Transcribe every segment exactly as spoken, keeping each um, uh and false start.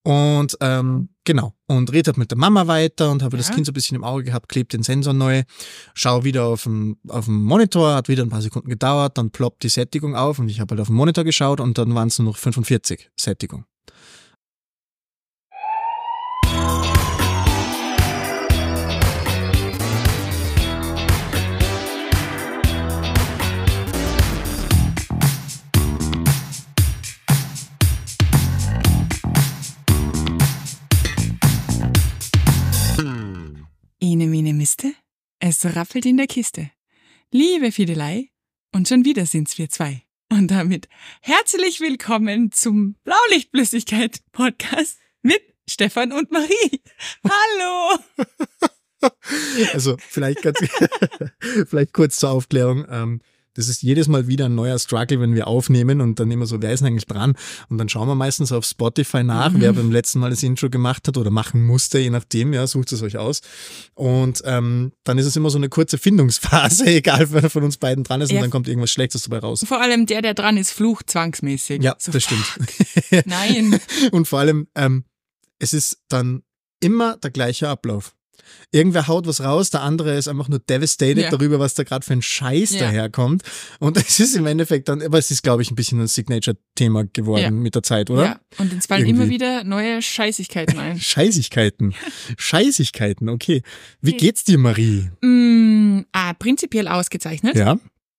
Und ähm, genau, und redet mit der Mama weiter und habe Ja. das Kind so ein bisschen im Auge gehabt, klebt den Sensor neu, schau wieder auf dem, auf dem Monitor, hat wieder ein paar Sekunden gedauert, dann ploppt die Sättigung auf und ich habe halt auf den Monitor geschaut und dann waren es nur noch fünfundvierzig Sättigung. Ene, mene, miste, es rappelt in der Kiste. Liebe Fiedelei, und schon wieder sind's wir zwei. Und damit herzlich willkommen zum Blaulichtflüssigkeit-Podcast mit Stefan und Marie. Hallo! Also vielleicht, ganz, vielleicht kurz zur Aufklärung. Ähm, das ist jedes Mal wieder ein neuer Struggle, wenn wir aufnehmen und dann immer so, wer ist denn eigentlich dran? Und dann schauen wir meistens auf Spotify nach, mhm. wer beim letzten Mal das Intro gemacht hat oder machen musste, je nachdem, ja, sucht es euch aus. Und ähm, dann ist es immer so eine kurze Findungsphase, egal wer von uns beiden dran ist, ja. Und dann kommt irgendwas Schlechtes dabei raus. Vor allem der, der dran ist, flucht zwangsmäßig. Ja, so, das stimmt. Nein. Und vor allem, ähm, es ist dann immer der gleiche Ablauf. Irgendwer haut was raus, der andere ist einfach nur devastated ja. darüber, was da gerade für ein Scheiß ja. daherkommt. Und es ist im Endeffekt dann, aber es ist, glaube ich, ein bisschen ein Signature-Thema geworden ja. mit der Zeit, oder? Ja, und uns fallen Irgendwie. immer wieder neue Scheißigkeiten ein. Scheißigkeiten. Scheißigkeiten, okay. Wie geht's dir, Marie? Mm, ah, prinzipiell ausgezeichnet. Ja.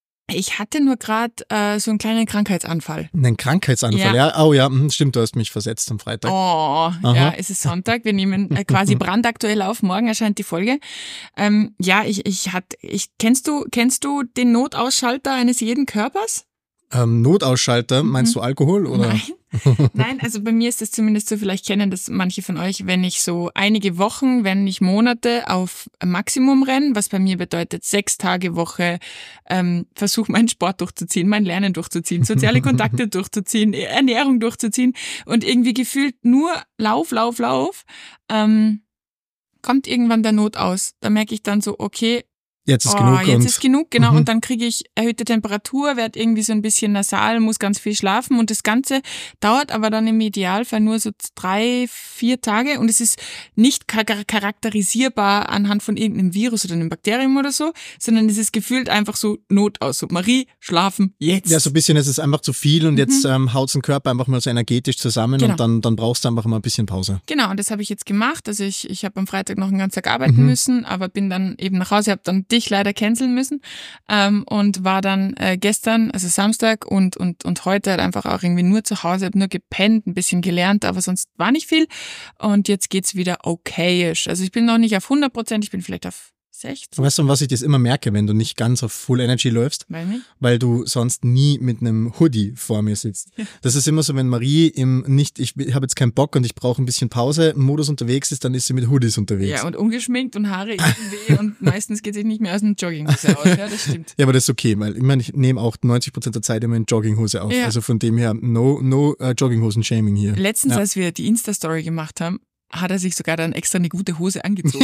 Ich hatte nur gerade äh, so einen kleinen Krankheitsanfall. Einen Krankheitsanfall, ja. ja. Oh ja, stimmt, du hast mich versetzt am Freitag. Oh, Aha. ja, es ist Sonntag. Wir nehmen äh, quasi brandaktuell auf. Morgen erscheint die Folge. Ähm, ja, ich, ich hatte, ich, kennst du, kennst du den Notausschalter eines jeden Körpers? Ähm, Notausschalter, meinst Mhm. du Alkohol oder? Nein. Nein, also bei mir ist es zumindest so, vielleicht kennen das manche von euch, wenn ich so einige Wochen, wenn nicht Monate auf Maximum renne, was bei mir bedeutet sechs Tage Woche, ähm, versuche meinen Sport durchzuziehen, mein Lernen durchzuziehen, soziale Kontakte durchzuziehen, Ernährung durchzuziehen und irgendwie gefühlt nur Lauf, Lauf, Lauf, ähm, kommt irgendwann der Not aus. Da merke ich dann so, okay, Jetzt ist oh, genug. Jetzt und ist genug, genau. Mhm. Und dann kriege ich erhöhte Temperatur, werde irgendwie so ein bisschen nasal, muss ganz viel schlafen und das Ganze dauert aber dann im Idealfall nur so drei, vier Tage und es ist nicht charakterisierbar anhand von irgendeinem Virus oder einem Bakterium oder so, sondern es ist gefühlt einfach so Not aus. So, Marie, schlafen, jetzt. Ja, so ein bisschen, es ist einfach zu viel und Mhm. jetzt ähm, haut den Körper einfach mal so energetisch zusammen Genau. und dann, dann brauchst du einfach mal ein bisschen Pause. Genau, und das habe ich jetzt gemacht. Also ich, ich habe am Freitag noch einen ganzen Tag arbeiten Mhm. müssen, aber bin dann eben nach Hause, habe dann dich leider canceln müssen ähm, und war dann äh, gestern, also Samstag und, und, und heute halt einfach auch irgendwie nur zu Hause, habe nur gepennt, ein bisschen gelernt, aber sonst war nicht viel und jetzt geht's wieder okayisch. Also ich bin noch nicht auf hundert Prozent, ich bin vielleicht auf sechzehn. Weißt du, was ich das immer merke, wenn du nicht ganz auf Full Energy läufst? Weil mich? Weil du sonst nie mit einem Hoodie vor mir sitzt. Ja. Das ist immer so, wenn Marie im nicht, ich habe jetzt keinen Bock und ich brauche ein bisschen Pause, im Modus unterwegs ist, dann ist sie mit Hoodies unterwegs. Ja, und ungeschminkt und Haare irgendwie und meistens geht sie nicht mehr aus dem Jogginghose aus. Ja, das stimmt. Ja, aber das ist okay, weil ich meine, ich nehme auch neunzig Prozent der Zeit immer in Jogginghose auf. Ja. Also von dem her, no, no uh, Jogginghosen-Shaming hier. Letztens, Ja. als wir die Insta-Story gemacht haben, hat er sich sogar dann extra eine gute Hose angezogen.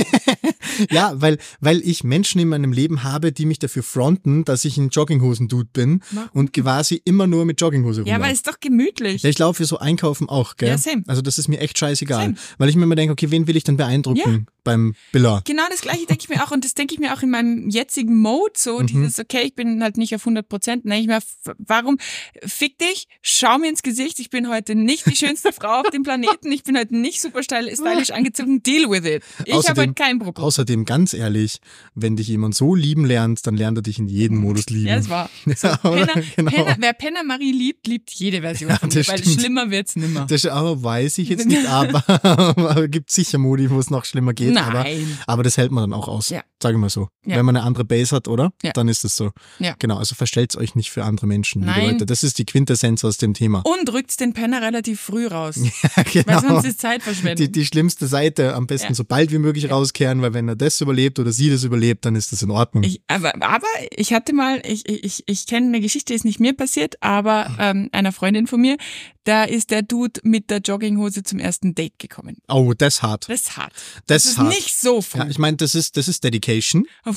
Ja, weil, weil ich Menschen in meinem Leben habe, die mich dafür fronten, dass ich ein Jogginghosen-Dude bin Warum? und quasi immer nur mit Jogginghose Ja, aber rumlaufe. ist doch gemütlich. Ja, ich laufe so einkaufen auch, gell? Ja, same. Also das ist mir echt scheißegal. Same. Weil ich mir immer denke, okay, wen will ich denn beeindrucken beim Billa? Genau das Gleiche denke ich mir auch und das denke ich mir auch in meinem jetzigen Mode so, Mhm. dieses, okay, ich bin halt nicht auf hundert Prozent, denke ich mir, f- warum, fick dich, schau mir ins Gesicht, ich bin heute nicht die schönste Frau auf dem Planeten, ich bin heute nicht super styl- stylisch angezogen, deal with it. Ich habe Außerdem- halt kein Problem. Außerdem, ganz ehrlich, wenn dich jemand so lieben lernt, dann lernt er dich in jedem Modus lieben. Ja, das war so. Ja, oder? Penner, Genau. Penner, wer Penner Marie liebt, liebt jede Version Ja, von mir, das weil stimmt. schlimmer wird's nimmer. Das aber weiß ich jetzt nicht, aber, aber gibt sicher Modi, wo es noch schlimmer geht. Nein. Aber, aber das hält man dann auch aus, Ja. sage ich mal so. Ja. Wenn man eine andere Base hat, oder? Ja. Dann ist es so. Ja. Genau, also verstellt euch nicht für andere Menschen, liebe Nein. Leute. Das ist die Quintessenz aus dem Thema. Und rückt den Penner relativ früh raus, Ja, genau. weil sonst ist Zeitverschwendung. Die, die schlimmste Seite am besten Ja. so bald wie möglich rauskehren, weil wenn er das überlebt oder sie das überlebt, dann ist das in Ordnung. Ich, aber, aber ich hatte mal, ich, ich, ich kenne eine Geschichte, ist nicht mir passiert, aber ähm, einer Freundin von mir, da ist der Dude mit der Jogginghose zum ersten Date gekommen. Oh, das ist hart. Das ist hart. Das Das ist hart. nicht so früh. Ja, ich meine, das ist, das ist Dedication. Uff.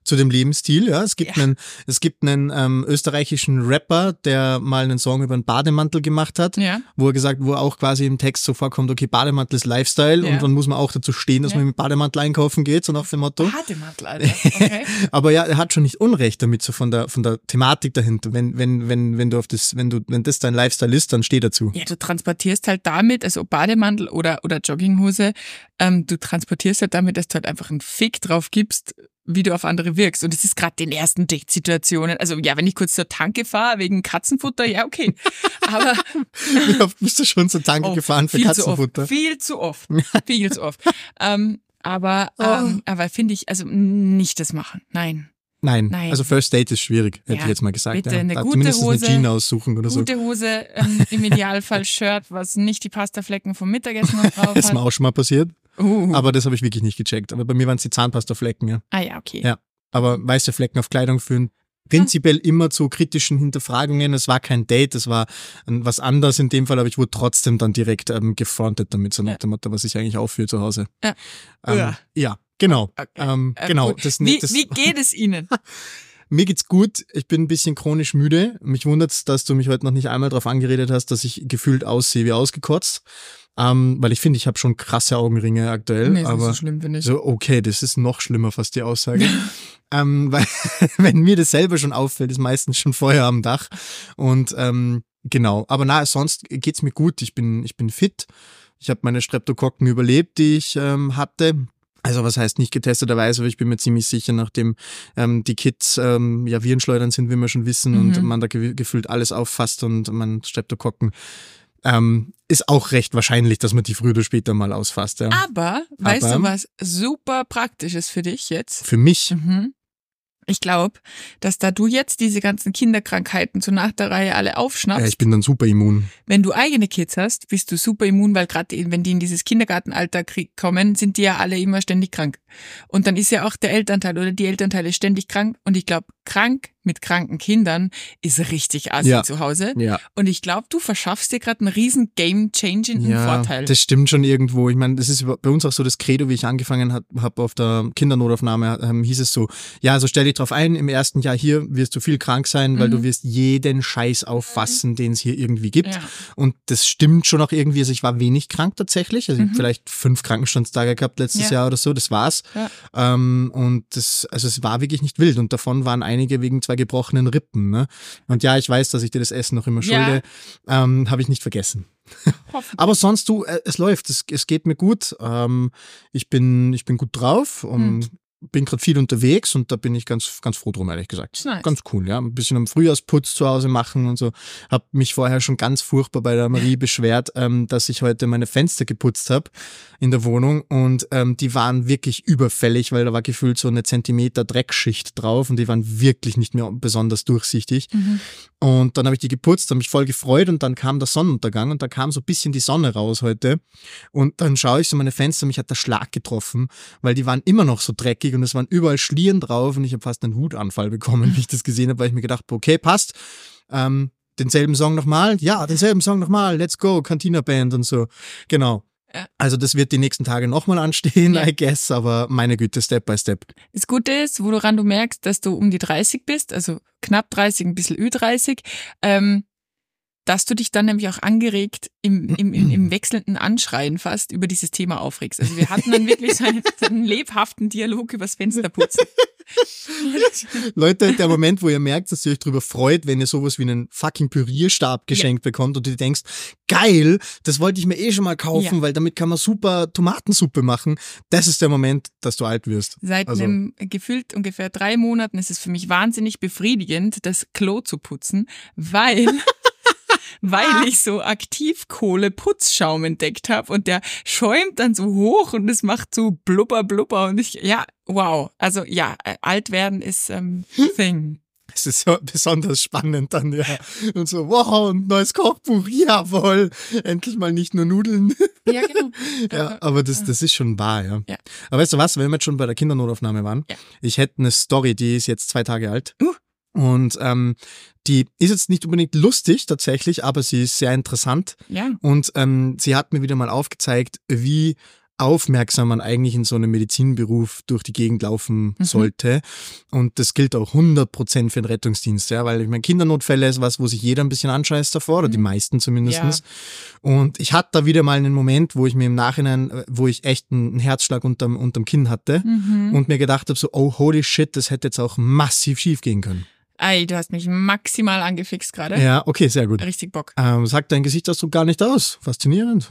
zu dem Lebensstil. Ja, es gibt Ja. einen, es gibt einen ähm, österreichischen Rapper, der mal einen Song über einen Bademantel gemacht hat, Ja. wo er gesagt, wo auch quasi im Text so vorkommt, okay, Bademantel ist Lifestyle Ja. und dann muss man auch dazu stehen, dass Ja. man mit Bademantel einkaufen geht, so nach dem Motto. Bademantel, Alter. Okay. Aber ja, er hat schon nicht Unrecht damit, so von der, von der Thematik dahinter. Wenn, wenn, wenn, wenn du auf das, wenn du, wenn das dein Lifestyle ist, dann steh dazu. Ja, du transportierst halt damit, also ob Bademantel oder, oder Jogginghose, ähm, du transportierst halt damit, dass du halt einfach einen Fick drauf gibst, wie du auf andere wirkst. Und es ist gerade in ersten Date-Situationen. Also ja, wenn ich kurz zur Tanke fahre wegen Katzenfutter, ja, okay. Aber Wie oft bist du schon zur Tanke oh, gefahren für viel Katzenfutter? Zu oft, viel zu oft. Viel zu oft. ähm, aber Oh. ähm, aber finde ich, also nicht das machen. Nein. Nein. Nein. Also First Date ist schwierig, hätte Ja, ich jetzt mal gesagt. bitte ja. eine Da gute zumindest Hose, eine Jeans aussuchen oder so. Gute Hose, ähm, im Idealfall Shirt, was nicht die Pastaflecken vom Mittagessen noch drauf Das ist mir hat. auch schon mal passiert, Uh. aber das habe ich wirklich nicht gecheckt. Aber bei mir waren es die Zahnpastaflecken, ja. Ah ja, okay. Ja. Aber weiße Flecken auf Kleidung führen prinzipiell immer zu kritischen Hinterfragungen. Es war kein Date, es war ähm, was anderes in dem Fall, aber ich wurde trotzdem dann direkt ähm, gefrontet damit, so nach Ja. dem Motto, was ich eigentlich aufführe zu Hause. Ja. Ähm, Ja. ja, genau. Okay. Ähm, Äh, genau. gut. Das, Wie, das, wie geht es Ihnen? Mir geht's gut. Ich bin ein bisschen chronisch müde. Mich wundert's, dass du mich heute noch nicht einmal darauf angeredet hast, dass ich gefühlt aussehe wie ausgekotzt. Ähm, weil ich finde, ich habe schon krasse Augenringe aktuell. Nee, ist nicht aber so schlimm, finde ich. so, okay, das ist noch schlimmer, fast die Aussage. ähm, weil, wenn mir das selber schon auffällt, ist meistens schon Feuer am Dach. Und ähm, genau, aber na, sonst geht's mir gut. Ich bin, ich bin fit. Ich habe meine Streptokokken überlebt, die ich ähm, hatte. Also was heißt nicht getesteterweise, aber ich bin mir ziemlich sicher, nachdem ähm, die Kids ähm, ja Virenschleudern sind, wie wir schon wissen, Mhm. und man da ge gefühlt alles auffasst und man Streptokokken, ähm, ist auch recht wahrscheinlich, dass man die früher oder später mal ausfasst. Ja. Aber, weißt Aber- du, was super praktisch ist für dich jetzt? Für mich, Mhm. Ich glaube, dass da du jetzt diese ganzen Kinderkrankheiten so nach der Reihe alle aufschnappst, äh, ich bin dann super immun. wenn du eigene Kids hast, bist du super immun, weil gerade wenn die in dieses Kindergartenalter krie- kommen, sind die ja alle immer ständig krank. Und dann ist ja auch der Elternteil oder die Elternteile ständig krank. Und ich glaube, krank mit kranken Kindern ist richtig assi Ja. zu Hause. Ja, Und ich glaube, du verschaffst dir gerade einen riesen game-changing ja, Vorteil. das stimmt schon irgendwo. Ich meine, das ist bei uns auch so das Credo, wie ich angefangen habe auf der Kindernotaufnahme, ähm, hieß es so, ja, also stell dich drauf ein, im ersten Jahr hier wirst du viel krank sein, weil Mhm. du wirst jeden Scheiß auffassen, den es hier irgendwie gibt. Ja. Und das stimmt schon auch irgendwie. Also ich war wenig krank tatsächlich. Also ich Mhm. habe vielleicht fünf Krankenstandstage gehabt letztes Ja. Jahr oder so. Das war's. Ja. Ähm, und das, also es war wirklich nicht wild. Und davon waren einige wegen zwei gebrochenen Rippen. Ne? Und ja, ich weiß, dass ich dir das Essen noch immer Ja. schulde. Ähm, habe ich nicht vergessen. Hoffentlich. Aber sonst du, äh, es läuft. Es, es geht mir gut. Ähm, ich bin, ich bin gut drauf. Um, Hm. Bin gerade viel unterwegs und da bin ich ganz, ganz froh drum, ehrlich gesagt. Ist nice. Ganz cool, ja. Ein bisschen am Frühjahrsputz zu Hause machen und so. Hab mich vorher schon ganz furchtbar bei der Marie beschwert, ähm, dass ich heute meine Fenster geputzt habe in der Wohnung und ähm, die waren wirklich überfällig, weil da war gefühlt so eine Zentimeter Dreckschicht drauf und die waren wirklich nicht mehr besonders durchsichtig. Mhm. Und dann habe ich die geputzt, habe mich voll gefreut und dann kam der Sonnenuntergang und da kam so ein bisschen die Sonne raus heute. Und dann schaue ich so meine Fenster, mich hat der Schlag getroffen, weil die waren immer noch so dreckig und es waren überall Schlieren drauf und ich habe fast einen Hutanfall bekommen, wie ich das gesehen habe, weil ich mir gedacht habe, okay, passt. Ähm, denselben Song nochmal? Ja, denselben Song nochmal, let's go, Cantina Band und so. Genau. Ja. Also das wird die nächsten Tage nochmal anstehen, Ja. I guess, aber meine Güte, Step by Step. Das Gute ist, woran du merkst, dass du um die dreißig bist, also knapp dreißig, ein bisschen Ü dreißig, ähm, dass du dich dann nämlich auch angeregt im, im, im, im wechselnden Anschreien fast über dieses Thema aufregst. Also wir hatten dann wirklich so einen, so einen lebhaften Dialog übers Fensterputzen. Leute, der Moment, wo ihr merkt, dass ihr euch darüber freut, wenn ihr sowas wie einen fucking Pürierstab geschenkt bekommt und du denkst, geil, das wollte ich mir eh schon mal kaufen, Ja. weil damit kann man super Tomatensuppe machen. Das ist der Moment, dass du alt wirst. Seit Also- einem gefühlt ungefähr drei Monaten ist es für mich wahnsinnig befriedigend, das Klo zu putzen, weil weil ich so Aktivkohle-Putzschaum entdeckt habe und der schäumt dann so hoch und es macht so blubber, blubber und ich, ja, wow. Also ja, äh, alt werden ist ähm, thing. Es ist so besonders spannend dann, ja. Und so, wow, ein neues Kochbuch, jawohl. Endlich mal nicht nur Nudeln. Ja, genau. Ja, aber das, das ist schon wahr, ja. Ja. Aber weißt du was, wenn wir jetzt schon bei der Kindernotaufnahme waren, Ja. ich hätte eine Story, die ist jetzt zwei Tage alt. Uh. Und ähm, die ist jetzt nicht unbedingt lustig tatsächlich, aber sie ist sehr interessant. Ja. Und ähm, sie hat mir wieder mal aufgezeigt, wie aufmerksam man eigentlich in so einem Medizinberuf durch die Gegend laufen mhm. sollte. Und das gilt auch hundert Prozent für den Rettungsdienst, ja, weil ich meine, Kindernotfälle ist was, wo sich jeder ein bisschen anscheißt davor, oder die meisten zumindest. Ja. Und ich hatte da wieder mal einen Moment, wo ich mir im Nachhinein, wo ich echt einen Herzschlag unterm, unterm Kinn hatte mhm. und mir gedacht habe, so, oh, holy shit, das hätte jetzt auch massiv schief gehen können. Ey, du hast mich maximal angefixt gerade. Ja, okay, sehr gut. Richtig Bock. Ähm, sagt dein Gesichtsausdruck gar nicht aus. Faszinierend.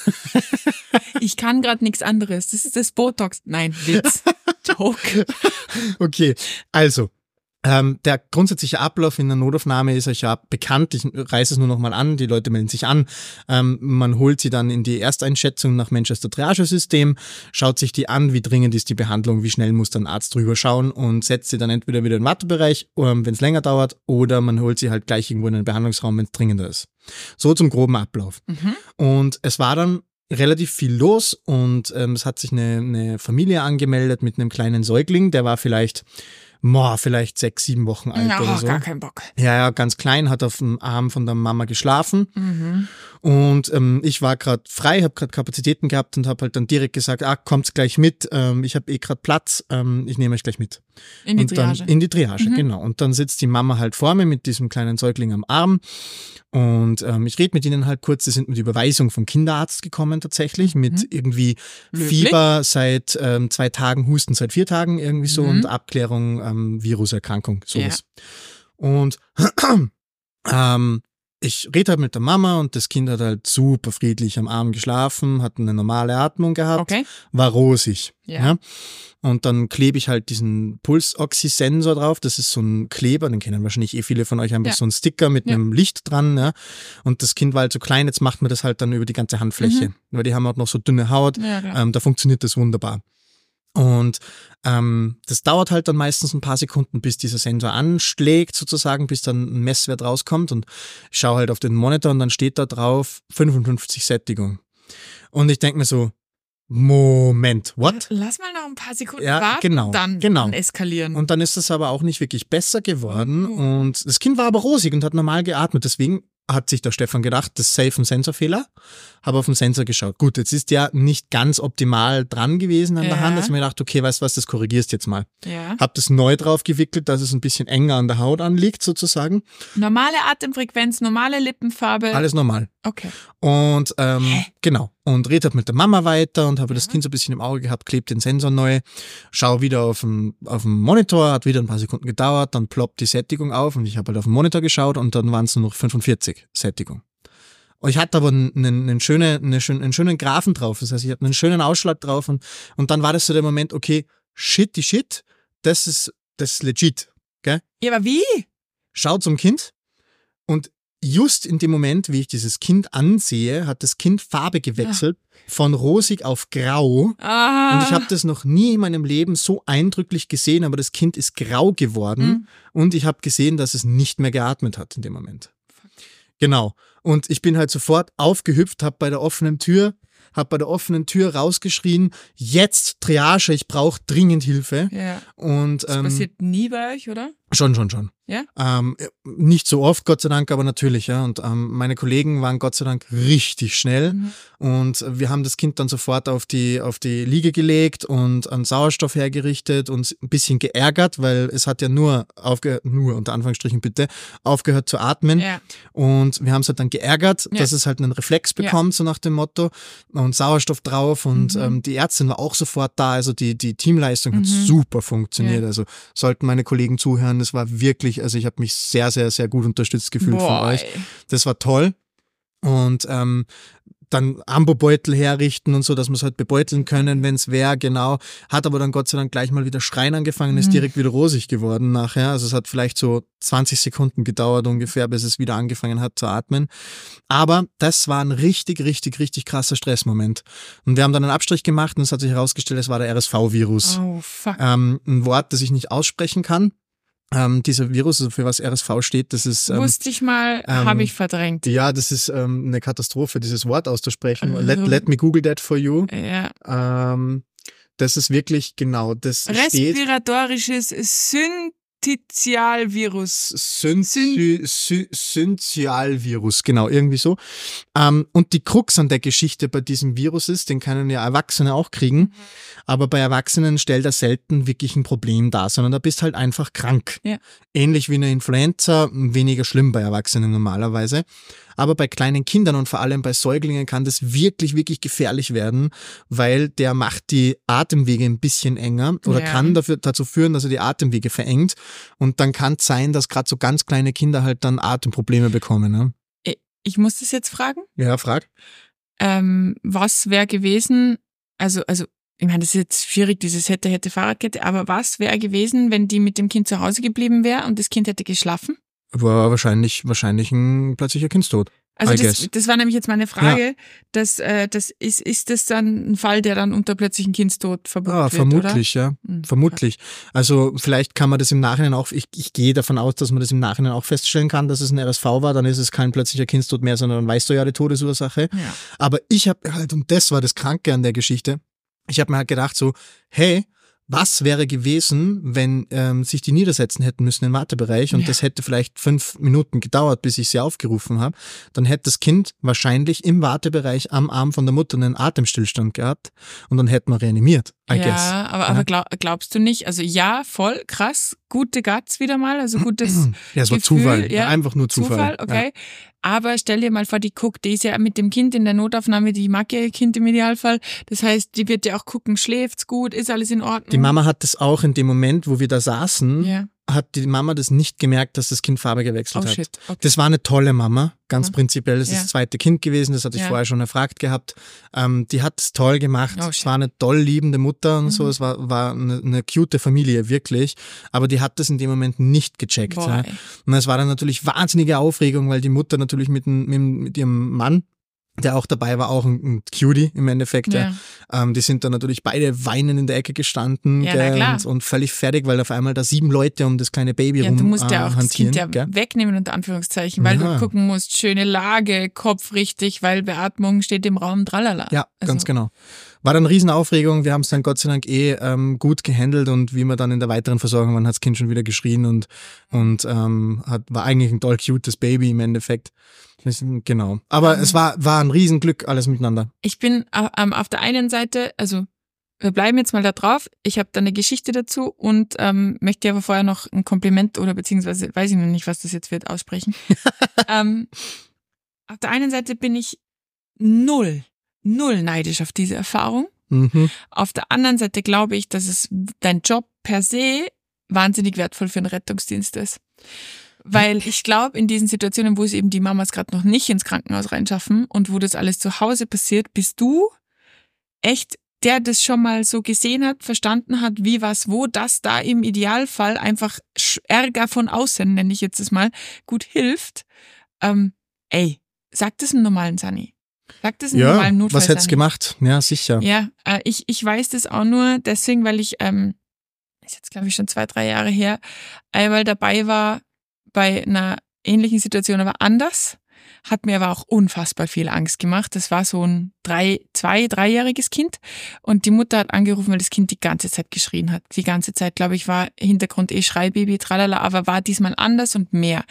Ich kann gerade nichts anderes. Das ist das Botox. Nein, Witz. Joke. Okay, also. Ähm, der grundsätzliche Ablauf in der Notaufnahme ist euch ja bekannt. Ich reiße es nur noch mal an. Die Leute melden sich an. Ähm, man holt sie dann in die Ersteinschätzung nach Manchester Triage-System, schaut sich die an, wie dringend ist die Behandlung, wie schnell muss dann ein Arzt drüber schauen und setzt sie dann entweder wieder in den Wartebereich, ähm, wenn es länger dauert, oder man holt sie halt gleich irgendwo in den Behandlungsraum, wenn es dringender ist. So zum groben Ablauf. Mhm. Und es war dann relativ viel los und ähm, es hat sich eine, eine Familie angemeldet mit einem kleinen Säugling, der war vielleicht Boah, vielleicht sechs, sieben Wochen alt ja, oder so. Gar keinen Bock. Ja, ja, ganz klein, hat auf dem Arm von der Mama geschlafen. Mhm. Und ähm, ich war gerade frei, habe gerade Kapazitäten gehabt und habe halt dann direkt gesagt, ah, kommt's gleich mit, ähm, ich habe eh gerade Platz, ähm, ich nehme euch gleich mit. In die und dann, Triage. In die Triage, mhm. genau. Und dann sitzt die Mama halt vor mir mit diesem kleinen Säugling am Arm und ähm, ich rede mit ihnen halt kurz, sie sind mit Überweisung vom Kinderarzt gekommen tatsächlich, mit mhm. irgendwie Löblich. Fieber seit ähm, zwei Tagen, Husten seit vier Tagen irgendwie so mhm. und Abklärung ähm, Viruserkrankung, sowas. Ja. Und ähm, ich rede halt mit der Mama und das Kind hat halt super friedlich am Arm geschlafen, hat eine normale Atmung gehabt, okay. war rosig. Ja. Ja. Und dann klebe ich halt diesen Pulsoxysensor drauf. Das ist so ein Kleber, den kennen wahrscheinlich eh viele von euch, einfach ja. so ein Sticker mit ja. einem Licht dran. Ja. Und das Kind war halt so klein, jetzt macht man das halt dann über die ganze Handfläche. Mhm. Weil die haben halt noch so dünne Haut. Ja, ähm, da funktioniert das wunderbar. Und ähm, das dauert halt dann meistens ein paar Sekunden, bis dieser Sensor anschlägt sozusagen, bis dann ein Messwert rauskommt. Und ich schaue halt auf den Monitor und dann steht da drauf fünfundfünfzig Sättigung. Und ich denke mir so, Moment, what? Lass mal noch ein paar Sekunden ja, warten, genau, dann, genau. dann eskalieren. Und dann ist das aber auch nicht wirklich besser geworden. Oh. Und das Kind war aber rosig und hat normal geatmet. Deswegen hat sich der Stefan gedacht, das ist safe ein Sensorfehler. Habe auf den Sensor geschaut. Gut, jetzt ist der nicht ganz optimal dran gewesen an ja. der Hand. Jetzt habe ich mir gedacht, okay, weißt du was, das korrigierst jetzt mal. Ja. Habe das neu drauf gewickelt, dass es ein bisschen enger an der Haut anliegt sozusagen. Normale Atemfrequenz, normale Lippenfarbe. Alles normal. Okay. Und ähm, Hä? genau. Und rede halt mit der Mama weiter und habe ja. das Kind so ein bisschen im Auge gehabt, klebt den Sensor neu, schau wieder auf dem, auf dem Monitor, hat wieder ein paar Sekunden gedauert, dann ploppt die Sättigung auf und ich habe halt auf den Monitor geschaut und dann waren es nur noch fünfundvierzig Sättigung. Und ich hatte aber einen, einen, einen, schönen, einen, schönen, einen schönen Graphen drauf, das heißt, ich hatte einen schönen Ausschlag drauf und, und dann war das so der Moment, okay, shit, die shit, das ist, das ist legit, gell? Ja, aber wie? Schau zum Kind und just in dem Moment, wie ich dieses Kind ansehe, hat das Kind Farbe gewechselt ah. von rosig auf grau. Ah. Und ich habe das noch nie in meinem Leben so eindrücklich gesehen, aber das Kind ist grau geworden mhm. und ich habe gesehen, dass es nicht mehr geatmet hat in dem Moment. Genau. Und ich bin halt sofort aufgehüpft, habe bei der offenen Tür, habe bei der offenen Tür rausgeschrien, jetzt Triage, ich brauche dringend Hilfe. Ja. Und, das ähm, passiert nie bei euch, oder? Schon, schon, schon. Ja? Ähm, nicht so oft, Gott sei Dank, aber natürlich. Ja. Und ähm, meine Kollegen waren Gott sei Dank richtig schnell. Mhm. Und wir haben das Kind dann sofort auf die, auf die Liege gelegt und an Sauerstoff hergerichtet und ein bisschen geärgert, weil es hat ja nur aufgehört, nur unter Anführungsstrichen bitte, aufgehört zu atmen. Ja. Und wir haben es halt dann geärgert, ja. dass es halt einen Reflex bekommt, ja. so nach dem Motto. Und Sauerstoff drauf und mhm. ähm, die Ärztin war auch sofort da. Also die, die Teamleistung hat mhm. super funktioniert. Ja. Also sollten meine Kollegen zuhören, das war wirklich, also ich habe mich sehr, sehr, sehr gut unterstützt gefühlt Boah, von euch. ey. Das war toll. Und ähm, dann Ambobeutel herrichten und so, dass wir es halt bebeuteln können, wenn es wäre, genau. Hat aber dann Gott sei Dank gleich mal wieder schreien angefangen, ist mhm. direkt wieder rosig geworden nachher. Also es hat vielleicht so zwanzig Sekunden gedauert ungefähr, bis es wieder angefangen hat zu atmen. Aber das war ein richtig, richtig, richtig krasser Stressmoment. Und wir haben dann einen Abstrich gemacht und es hat sich herausgestellt, es war der R S V-Virus. Oh, fuck. Ähm, ein Wort, das ich nicht aussprechen kann. Ähm, dieser Virus, also für was R S V steht, das ist... Ähm, Wusste ich mal, ähm, habe ich verdrängt. Ja, das ist ähm, eine Katastrophe, dieses Wort auszusprechen. Let, let me Google that for you. Ja. Ähm, das ist wirklich genau, das Respiratorisches Syn Syncytialvirus. Syncy- Sy- Syncytialvirus, genau, irgendwie so. Ähm, und die Krux an der Geschichte bei diesem Virus ist, den können ja Erwachsene auch kriegen, mhm. aber bei Erwachsenen stellt er selten wirklich ein Problem dar, sondern da bist halt einfach krank. Ja. Ähnlich wie eine Influenza, weniger schlimm bei Erwachsenen normalerweise. Aber bei kleinen Kindern und vor allem bei Säuglingen kann das wirklich, wirklich gefährlich werden, weil der macht die Atemwege ein bisschen enger oder Ja. kann dafür, dazu führen, dass er die Atemwege verengt. Und dann kann es sein, dass gerade so ganz kleine Kinder halt dann Atemprobleme bekommen. Ne? Ich muss das jetzt fragen. Ja, frag. Ähm, was wäre gewesen, also, also, ich meine, das ist jetzt schwierig, dieses hätte, hätte, Fahrradkette, aber was wäre gewesen, wenn die mit dem Kind zu Hause geblieben wäre und das Kind hätte geschlafen? War wahrscheinlich, wahrscheinlich ein plötzlicher Kindstod. Also I das, guess. das war nämlich jetzt meine Frage, dass, äh, das ist, ist das dann ein Fall, der dann unter plötzlichen Kindstod verbucht Ah, wird, vermutlich, oder? ja. Mhm. Vermutlich. Also vielleicht kann man das im Nachhinein auch, ich, ich gehe davon aus, dass man das im Nachhinein auch feststellen kann, dass es ein R S V war, dann ist es kein plötzlicher Kindstod mehr, sondern dann weißt du ja die Todesursache. Ja. Aber ich habe halt, und das war das Kranke an der Geschichte, ich habe mir halt gedacht so, hey, was wäre gewesen, wenn ähm, sich die niedersetzen hätten müssen im Wartebereich und Ja. das hätte vielleicht fünf Minuten gedauert, bis ich sie aufgerufen habe, dann hätte das Kind wahrscheinlich im Wartebereich am Arm von der Mutter einen Atemstillstand gehabt und dann hätten wir reanimiert, I ja, guess. aber, aber glaub, glaubst du nicht, also ja, voll, krass, gute Guts wieder mal, also gutes Ja, es war Gefühl, Zufall, ja, einfach nur Zufall. Zufall, okay. Aber stell dir mal vor, die guckt, die ist ja mit dem Kind in der Notaufnahme, die mag ja ihr Kind im Idealfall. Das heißt, die wird ja auch gucken, schläft's gut, ist alles in Ordnung. Die Mama hat das auch in dem Moment, wo wir da saßen, Ja. hat die Mama das nicht gemerkt, dass das Kind Farbe gewechselt Oh hat. shit, okay. Das war eine tolle Mama, ganz Mhm. prinzipiell. Das ist Ja. das zweite Kind gewesen, das hatte ich Ja. vorher schon erfragt gehabt. Ähm, die hat es toll gemacht. Oh es shit. war eine toll liebende Mutter und Mhm. so. Es war, war eine, eine cute Familie, wirklich. Aber die hat das in dem Moment nicht gecheckt. Boah, Ja. ey. Und es war dann natürlich wahnsinnige Aufregung, weil die Mutter natürlich mit, dem- mit, dem- mit ihrem Mann, der auch dabei war, auch ein, ein Cutie im Endeffekt. Ja. Ja. Ähm, die sind dann natürlich beide weinend in der Ecke gestanden Ja, na gell, klar. und, und völlig fertig, weil auf einmal da sieben Leute um das kleine Baby Ja, rum du musst ja äh, auch das hantieren. Kind ja gell? wegnehmen, unter Anführungszeichen, weil Ja. du gucken musst, schöne Lage, Kopf richtig, weil Beatmung steht im Raum, tralala. Ja, Also, ganz genau. War dann eine Riesenaufregung. Wir haben es dann Gott sei Dank eh ähm, gut gehandelt und wie wir dann in der weiteren Versorgung waren, hat das Kind schon wieder geschrien und, und ähm, hat, war eigentlich ein toll cutes Baby im Endeffekt. Das- Genau. Aber Ähm. es war, war ein Riesenglück, alles miteinander. Ich bin ähm, auf der einen Seite, also wir bleiben jetzt mal da drauf, ich habe da eine Geschichte dazu und ähm, möchte aber vorher noch ein Kompliment oder beziehungsweise weiß ich noch nicht, was das jetzt wird, aussprechen. ähm, auf der einen Seite bin ich null, null neidisch auf diese Erfahrung. Mhm. Auf der anderen Seite glaube ich, dass es dein Job per se wahnsinnig wertvoll für einen Rettungsdienst ist. Weil ich glaube, in diesen Situationen, wo es eben die Mamas gerade noch nicht ins Krankenhaus reinschaffen und wo das alles zu Hause passiert, bist du echt der das schon mal so gesehen hat, verstanden hat, wie was wo, dass da im Idealfall einfach Ärger von außen, nenne ich jetzt es mal, gut hilft. Ähm, ey, sag das einem normalen Sani. Sag das einem Ja, normalen Notfall. was hättest du gemacht? Ja, sicher. Ja, äh, ich, ich weiß das auch nur deswegen, weil ich, ähm, ist jetzt glaube ich schon zwei, drei Jahre her, einmal dabei war bei einer ähnlichen Situation, aber anders. Hat mir aber auch unfassbar viel Angst gemacht. Das war so ein drei, zwei, dreijähriges Kind und die Mutter hat angerufen, weil das Kind die ganze Zeit geschrien hat. Die ganze Zeit, glaube ich, war Hintergrund eh Schreibaby, tralala, aber war diesmal anders und mehr.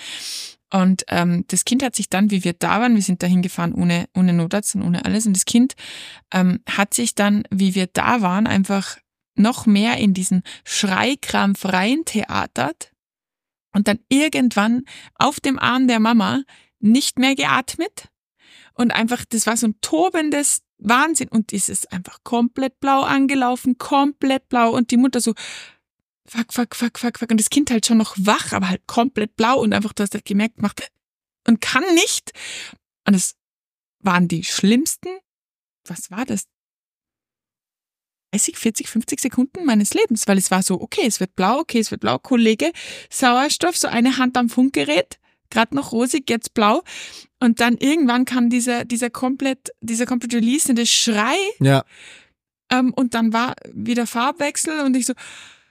Und ähm, das Kind hat sich dann, wie wir da waren, wir sind da hingefahren ohne, ohne Notarzt und ohne alles und das Kind ähm, hat sich dann, wie wir da waren, einfach noch mehr in diesen Schreikrampf reintheatert und dann irgendwann auf dem Arm der Mama nicht mehr geatmet und einfach, das war so ein tobendes Wahnsinn und es ist einfach komplett blau angelaufen, komplett blau und die Mutter so fuck, fuck, fuck, fuck, fuck und das Kind halt schon noch wach, aber halt komplett blau und einfach, du hast halt gemerkt, macht und kann nicht und es waren die schlimmsten, was war das? dreißig, vierzig, fünfzig Sekunden meines Lebens, weil es war so, okay, es wird blau, okay, es wird blau, Kollege, Sauerstoff, so eine Hand am Funkgerät, gerade noch rosig, jetzt blau. Und dann irgendwann kam dieser, dieser komplett, dieser komplett releasende Schrei. Ja. Ähm, und dann war wieder Farbwechsel und ich so,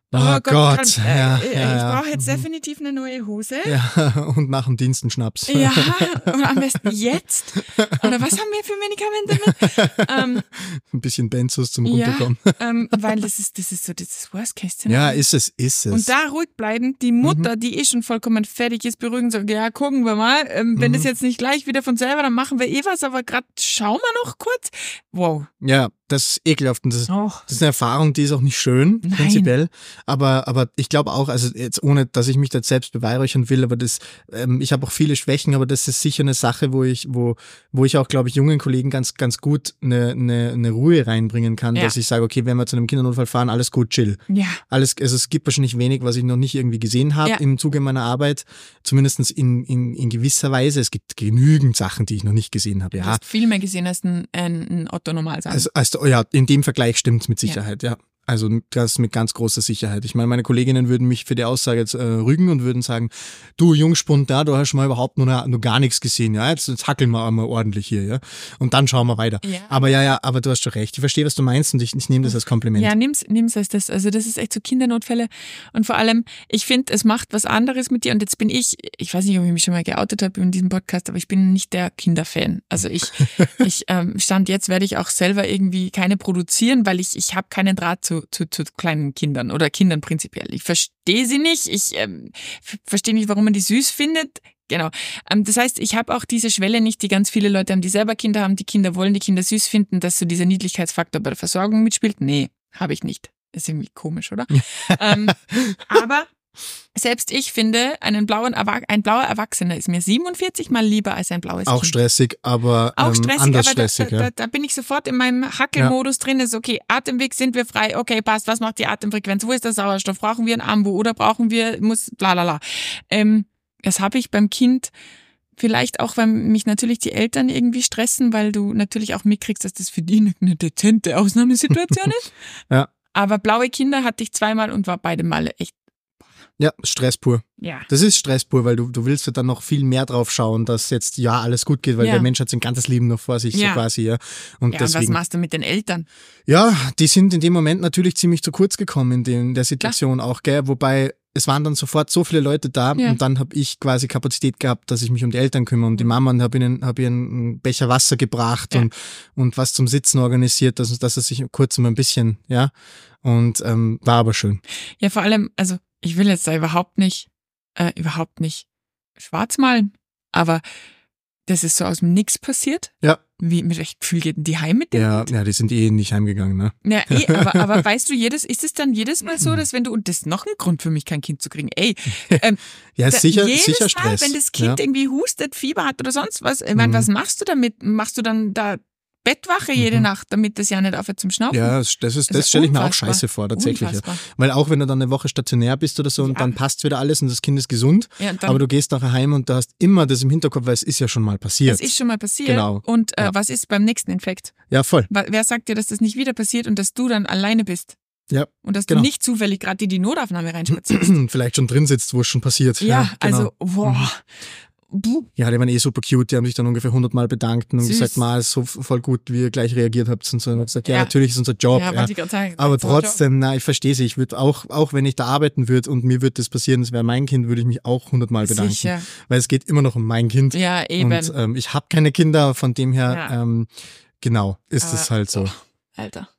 Oh, oh Gott, Gott kann, äh, ja, äh, ja, ich ja. brauche jetzt Mhm. definitiv eine neue Hose. Ja, und nach dem Dienst einen Schnaps. Ja, oder am besten jetzt. Oder was haben wir für Medikamente mit? Ähm, Ein bisschen Benzos zum ja, Runterkommen. ähm, weil das ist, das ist so das Worst-Case-Szenario. Ja, ist es, ist es. Und da ruhig bleiben, die Mutter, Mhm. die eh schon vollkommen fertig ist, beruhigen und sagt, ja, gucken wir mal, ähm, wenn Mhm. das jetzt nicht gleich wieder von selber, dann machen wir eh was, aber gerade schauen wir noch kurz. Wow. Ja, das ist ekelhaft und das, Oh. das ist eine Erfahrung, die ist auch nicht schön, Nein. prinzipiell. Aber, aber ich glaube auch, also jetzt ohne, dass ich mich da selbst beweihräuchern will, aber das, ähm, ich habe auch viele Schwächen, aber das ist sicher eine Sache, wo ich, wo, wo ich auch, glaube ich, jungen Kollegen ganz, ganz gut eine, eine, eine Ruhe reinbringen kann, Ja. dass ich sage, okay, wenn wir zu einem Kindernotfall fahren, alles gut, chill. Ja. Alles, also es gibt wahrscheinlich wenig, was ich noch nicht irgendwie gesehen habe Ja. im Zuge meiner Arbeit, zumindest in, in, in gewisser Weise. Es gibt genügend Sachen, die ich noch nicht gesehen habe, Du ja. hast viel mehr gesehen als ein, ein, ein Otto-Normalsam. Also, also ja, in dem Vergleich stimmt es mit Sicherheit, ja. Also das mit ganz großer Sicherheit. Ich meine, meine Kolleginnen würden mich für die Aussage jetzt äh, rügen und würden sagen, du Jungspund, da, du hast mal überhaupt nur, nur gar nichts gesehen, ja, jetzt, jetzt hackeln wir einmal ordentlich hier, ja, und dann schauen wir weiter. Ja. Aber ja, ja, aber du hast schon recht, ich verstehe, was du meinst und ich, ich nehme das als Kompliment. Ja, nimm's, nimm's als das. Also das ist echt so Kindernotfälle. Und vor allem, ich finde, es macht was anderes mit dir. Und jetzt bin ich, ich weiß nicht, ob ich mich schon mal geoutet habe in diesem Podcast, aber ich bin nicht der Kinderfan. Also ich, ich ähm, stand jetzt, werde ich auch selber irgendwie keine produzieren, weil ich, ich habe keinen Draht zu, zu, zu kleinen Kindern oder Kindern prinzipiell. Ich verstehe sie nicht. Ich ähm, f- verstehe nicht, warum man die süß findet. Genau. Ähm, das heißt, ich habe auch diese Schwelle nicht, die ganz viele Leute haben, die selber Kinder haben, die Kinder wollen, die Kinder süß finden, dass so dieser Niedlichkeitsfaktor bei der Versorgung mitspielt. Nee, habe ich nicht. Ist irgendwie komisch, oder? ähm, aber selbst ich finde, einen blauen Erwa- ein blauer Erwachsener ist mir siebenundvierzig Mal lieber als ein blaues Auch Kind. stressig, aber Auch ähm, stressig, anders aber da, stressig, da, ja. da, da bin ich sofort in meinem Hackelmodus drin. Ist okay, Atemweg sind wir frei, okay, passt, was macht die Atemfrequenz, wo ist der Sauerstoff, brauchen wir ein Ambu oder brauchen wir, muss, bla bla bla. Ähm, das habe ich beim Kind vielleicht auch, weil mich natürlich die Eltern irgendwie stressen, weil du natürlich auch mitkriegst, dass das für die eine, eine dezente Ausnahmesituation ist. Ja. Aber blaue Kinder hatte ich zweimal und war beide Male echt, Ja, Stress pur. ja. Das ist Stress pur, weil du, du willst ja dann noch viel mehr drauf schauen, dass jetzt ja alles gut geht, weil Ja. der Mensch hat sein ganzes Leben noch vor sich, Ja. so quasi, ja. Und Ja, und was deswegen, machst du mit den Eltern? ja, die sind in dem Moment natürlich ziemlich zu kurz gekommen in, den, in der Situation auch, gell, wobei es waren dann sofort so viele Leute da Ja. und dann habe ich quasi Kapazität gehabt, dass ich mich um die Eltern kümmere, um die Mama und habe ihnen, hab ihnen einen Becher Wasser gebracht Ja. und, und was zum Sitzen organisiert, dass, dass er sich kurz mal ein bisschen, ja, und ähm, war aber schön. Ja, vor allem, also ich will jetzt da überhaupt nicht, äh, überhaupt nicht schwarz malen, aber das ist so aus dem Nix passiert. Ja. Wie, mit welchem Gefühl geht denn die heim mit dem Ja, Hund? ja, die sind eh nicht heimgegangen, ne? Ja, eh, aber, aber weißt du, jedes, ist es dann jedes Mal so, dass wenn du, und das ist noch ein Grund für mich, kein Kind zu kriegen, ey, ähm, Ja, da- sicher, jedes sicher Mal, Stress. wenn das Kind ja. irgendwie hustet, Fieber hat oder sonst was, ich meine, Mhm. was machst du damit? Machst du dann da Bettwache jede Mhm. Nacht, damit das ja nicht aufhört zum Schnaufen? Ja, das, das, ist, Also das stelle ich mir auch unfassbar. scheiße vor, tatsächlich. Ja. Unfassbar. Weil auch wenn du dann eine Woche stationär bist oder so und Ja. dann passt wieder alles und das Kind ist gesund, Ja, und dann, aber du gehst nachher heim und du hast immer das im Hinterkopf, weil es ist ja schon mal passiert. das ist schon mal passiert. Genau. Und äh, Ja. was ist beim nächsten Infekt? Ja, voll. Wa- Wer sagt dir, dass das nicht wieder passiert und dass du dann alleine bist? Ja, Und dass genau. du nicht zufällig gerade die, die Notaufnahme reinspazierst? vielleicht schon drin sitzt, wo es schon passiert. ja, genau. also, boah. Buh. Ja, die waren eh super cute, die haben sich dann ungefähr hundertmal bedankt und Süß. gesagt, ma, ist so voll gut, wie ihr gleich reagiert habt. Und so. Und ich gesagt, ja, Ja. natürlich ist unser Job. Ja, ja. wollte ich gerade sagen. Aber Das ist unser Job. trotzdem, na, ich verstehe sie. Ich würde auch, auch wenn ich da arbeiten würde und mir würde das passieren, das wäre mein Kind, würde ich mich auch hundertmal bedanken. Sicher. Weil es geht immer noch um mein Kind. Ja, eben. Und ähm, ich habe keine Kinder, von dem her, Ja. ähm, genau, ist Aber- es halt so. Alter.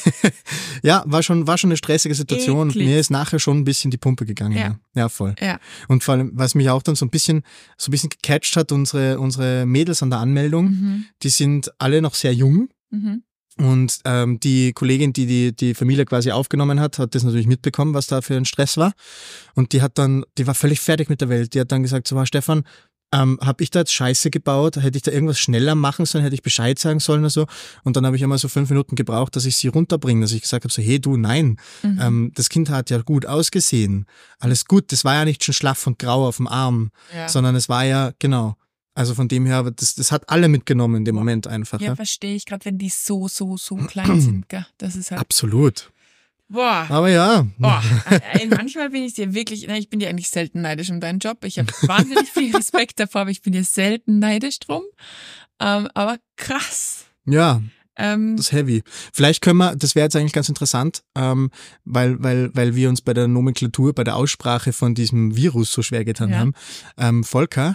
Ja, war schon, war schon eine stressige Situation. Eklig. Mir ist nachher schon ein bisschen die Pumpe gegangen. Ja. Ja, ja voll. Ja. Und vor allem, was mich auch dann so ein bisschen, so ein bisschen gecatcht hat, unsere, unsere Mädels an der Anmeldung, Mhm. die sind alle noch sehr jung. Mhm. Und ähm, die Kollegin, die, die die Familie quasi aufgenommen hat, hat das natürlich mitbekommen, was da für ein Stress war. Und die hat dann, die war völlig fertig mit der Welt. Die hat dann gesagt, so, war Stefan, ähm, habe ich da jetzt Scheiße gebaut? Hätte ich da irgendwas schneller machen sollen? Hätte ich Bescheid sagen sollen oder so? Und dann habe ich einmal so fünf Minuten gebraucht, dass ich sie runterbringe, dass ich gesagt habe, so, hey du, nein, Mhm. ähm, das Kind hat ja gut ausgesehen. Alles gut, das war ja nicht schon schlaff und grau auf dem Arm, ja. sondern es war ja, genau, also von dem her, das, das hat alle mitgenommen in dem Moment einfach. ja, Ja. verstehe ich, gerade wenn die so, so, so klein sind. Gell? Das ist halt. Absolut. Boah. Aber ja, Boah, äh, manchmal bin ich dir wirklich, na, ich bin dir eigentlich selten neidisch um deinen Job. Ich habe wahnsinnig viel Respekt davor, aber ich bin dir selten neidisch drum. Ähm, aber krass. ja, Ähm, Das ist heavy. Vielleicht können wir, das wäre jetzt eigentlich ganz interessant, ähm, weil, weil, weil wir uns bei der Nomenklatur, bei der Aussprache von diesem Virus so schwer getan Ja. haben. Ähm, Volker.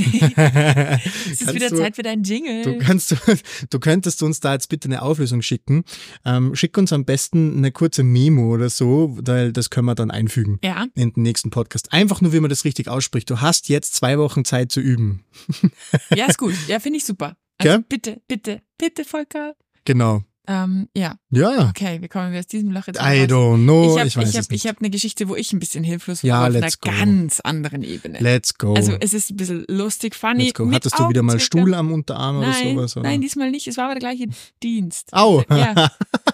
es ist wieder du, Zeit für deinen Jingle. Du, kannst, du, du könntest uns da jetzt bitte eine Auflösung schicken. Ähm, schick uns am besten eine kurze Memo oder so, weil das können wir dann einfügen ja. in den nächsten Podcast. Einfach nur, wie man das richtig ausspricht. Du hast jetzt zwei Wochen Zeit zu üben. Ja, ist gut. Ja, finde ich super. Also Gell? bitte, bitte, bitte, Volker. Genau. Ähm, ja. Ja. Okay, wie kommen wir aus diesem Loch jetzt I raus? don't know. Ich habe Ich weiß ich es hab, nicht. ich hab eine Geschichte, wo ich ein bisschen hilflos war, Ja, aber auf einer let's go. ganz anderen Ebene. Let's go. Also es ist ein bisschen lustig, funny. Let's go. mit Hattest du wieder mal Augenzwinkern. Stuhl am Unterarm oder Nein, sowas? Oder? nein, diesmal nicht. Es war aber der gleiche Dienst. Au. Ja.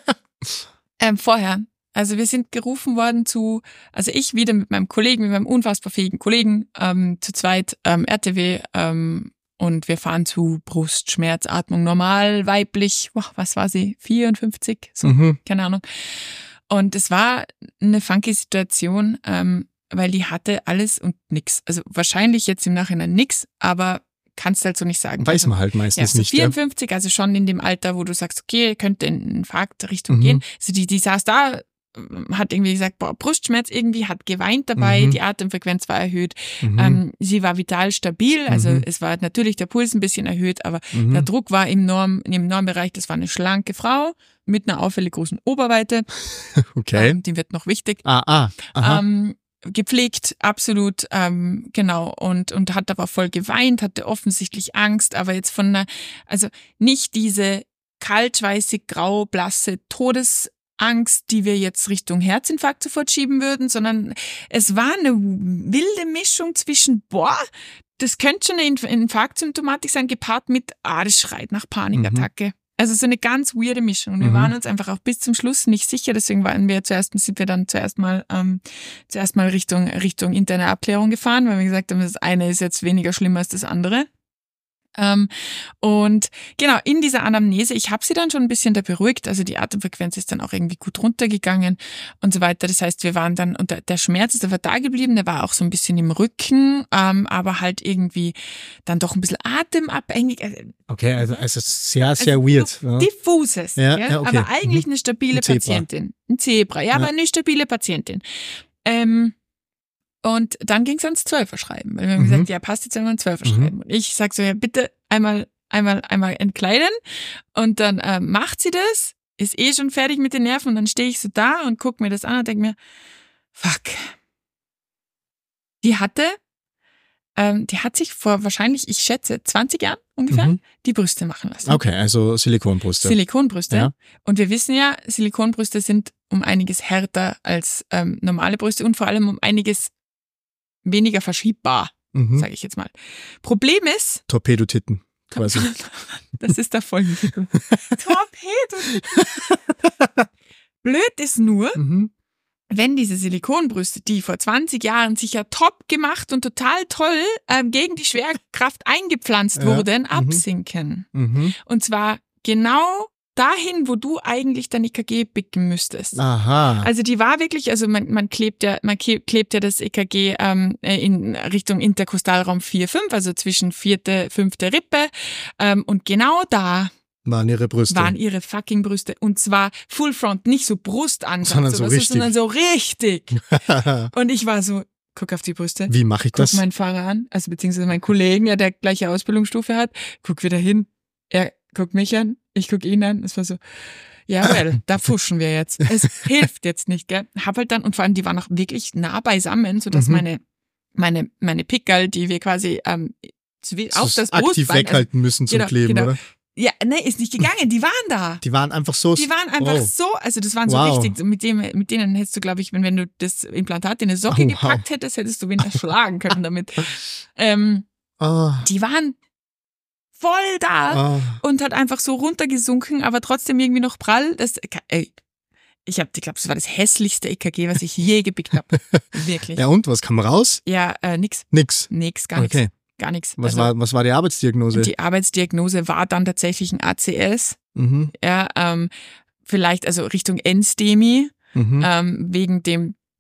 ähm, vorher. Also wir sind gerufen worden zu, also ich wieder mit meinem Kollegen, mit meinem unfassbar fähigen Kollegen, ähm, zu zweit ähm, R T W ähm, und wir fahren zu Brustschmerzatmung normal, weiblich, boah, was war sie, vierundfünfzig, so, Mhm. keine Ahnung. Und es war eine funky Situation, ähm, weil die hatte alles und nix. Also wahrscheinlich jetzt im Nachhinein nix, aber kannst halt so nicht sagen. Weiß also, man halt meistens ja, so nicht. Ja. vierundfünfzig, also schon in dem Alter, wo du sagst, okay, könnte in Infarktrichtung Mhm. gehen. Also die, die saß da, hat irgendwie gesagt, boah, Brustschmerz irgendwie, hat geweint dabei, Mhm. die Atemfrequenz war erhöht, Mhm. ähm, sie war vital stabil, also Mhm. es war natürlich der Puls ein bisschen erhöht, aber Mhm. der Druck war im, Norm, im Normbereich, das war eine schlanke Frau mit einer auffällig großen Oberweite, Okay. ähm, die wird noch wichtig. Ah, ah. Aha. Ähm, gepflegt, absolut, ähm, genau, und, und hat aber voll geweint, hatte offensichtlich Angst, aber jetzt von einer, also nicht diese kaltweißig grau blasse Todesangst, die wir jetzt Richtung Herzinfarkt sofort schieben würden, sondern es war eine wilde Mischung zwischen, boah, das könnte schon eine Inf- Infarktsymptomatik sein, gepaart mit, ah, das schreit nach Panikattacke. Also so eine ganz weirde Mischung. Und wir Mhm. waren uns einfach auch bis zum Schluss nicht sicher, deswegen waren wir zuerst, sind wir dann zuerst mal, ähm, zuerst mal Richtung, Richtung interne Abklärung gefahren, weil wir gesagt haben, das eine ist jetzt weniger schlimm als das andere. Ähm, und genau, in dieser Anamnese, ich habe sie dann schon ein bisschen da beruhigt, also die Atemfrequenz ist dann auch irgendwie gut runtergegangen und so weiter. Das heißt, wir waren dann, und der, der Schmerz ist aber da geblieben, der war auch so ein bisschen im Rücken, ähm, aber halt irgendwie dann doch ein bisschen atemabhängig. Also, Okay, also, also sehr, sehr also weird. Ja. diffuses, Ja, ja, ja, okay. aber eigentlich Mhm. eine stabile Ein Zebra. Patientin. Ein Zebra, ja, aber Ja. eine stabile Patientin. Ähm, und dann ging es ans Zwölfer-Schreiben, weil wir haben Mhm. gesagt, ja, passt jetzt einmal ein Zwölfer-Schreiben. Mhm. Und ich sag so, ja, bitte einmal, einmal, einmal entkleiden. Und dann äh, macht sie das, ist eh schon fertig mit den Nerven und dann stehe ich so da und gucke mir das an und denke mir, fuck. Die hatte, ähm, die hat sich vor wahrscheinlich, ich schätze, zwanzig Jahren ungefähr, Mhm. die Brüste machen lassen. Okay, also Silikonbrüste. Silikonbrüste. Ja. Und wir wissen ja, Silikonbrüste sind um einiges härter als ähm, normale Brüste und vor allem um einiges weniger verschiebbar, mhm. sage ich jetzt mal. Problem ist, Torpedotitten quasi. das ist der Folgentitel. Torpedo. Blöd ist nur, mhm. wenn diese Silikonbrüste, die vor zwanzig Jahren sicher top gemacht und total toll ähm, gegen die Schwerkraft eingepflanzt Ja. wurden, Mhm. absinken. Mhm. Und zwar genau dahin, wo du eigentlich dein E K G bicken müsstest. Aha. Also die war wirklich, also man, man klebt ja, man ke- klebt ja das E K G ähm, in Richtung Interkostalraum vier fünf, also zwischen vierte, fünfte Rippe. Ähm, und genau da Waren ihre Brüste. waren ihre fucking Brüste. Und zwar Full Front, nicht so Brustansatz, Sondern so oder so, richtig. sondern so richtig. Und ich war so, guck auf die Brüste. Wie mache ich Guck das? meinen Fahrer an, also beziehungsweise meinen Kollegen, ja, der gleiche Ausbildungsstufe hat, guck wieder hin, er guckt mich an, ich guck ihn an, es war so, ja, well, da fuschen wir jetzt. Es hilft jetzt nicht, gell. Hab halt dann, und vor allem, die waren auch wirklich nah beisammen, sodass Mhm. meine, meine, meine Pickerl, die wir quasi, ähm, auf das aktiv Brustbein, weghalten müssen zum genau, Kleben, genau. oder? ja, nee, ist nicht gegangen, die waren da. Die waren einfach so. Die waren einfach oh. so, also das waren so Wow. richtig, mit, dem, mit denen hättest du, glaube ich, wenn, wenn du das Implantat in eine Socke Oh, wow. gepackt hättest, hättest du wen erschlagen können damit. Ähm, Oh, die waren voll da oh. und hat einfach so runtergesunken, aber trotzdem irgendwie noch prall. Das, ey, ich habe, ich glaube, das war das hässlichste E K G, was ich je gepickt habe. Wirklich. Ja, und was kam raus? Ja, äh, nix, Nix. nix, gar nichts. Okay. Gar nichts. Was, Also, war, was war die Arbeitsdiagnose? die Arbeitsdiagnose war dann tatsächlich ein A C S. mhm. Ja, ähm, vielleicht also Richtung Endstemi, Mhm. ähm, wegen dem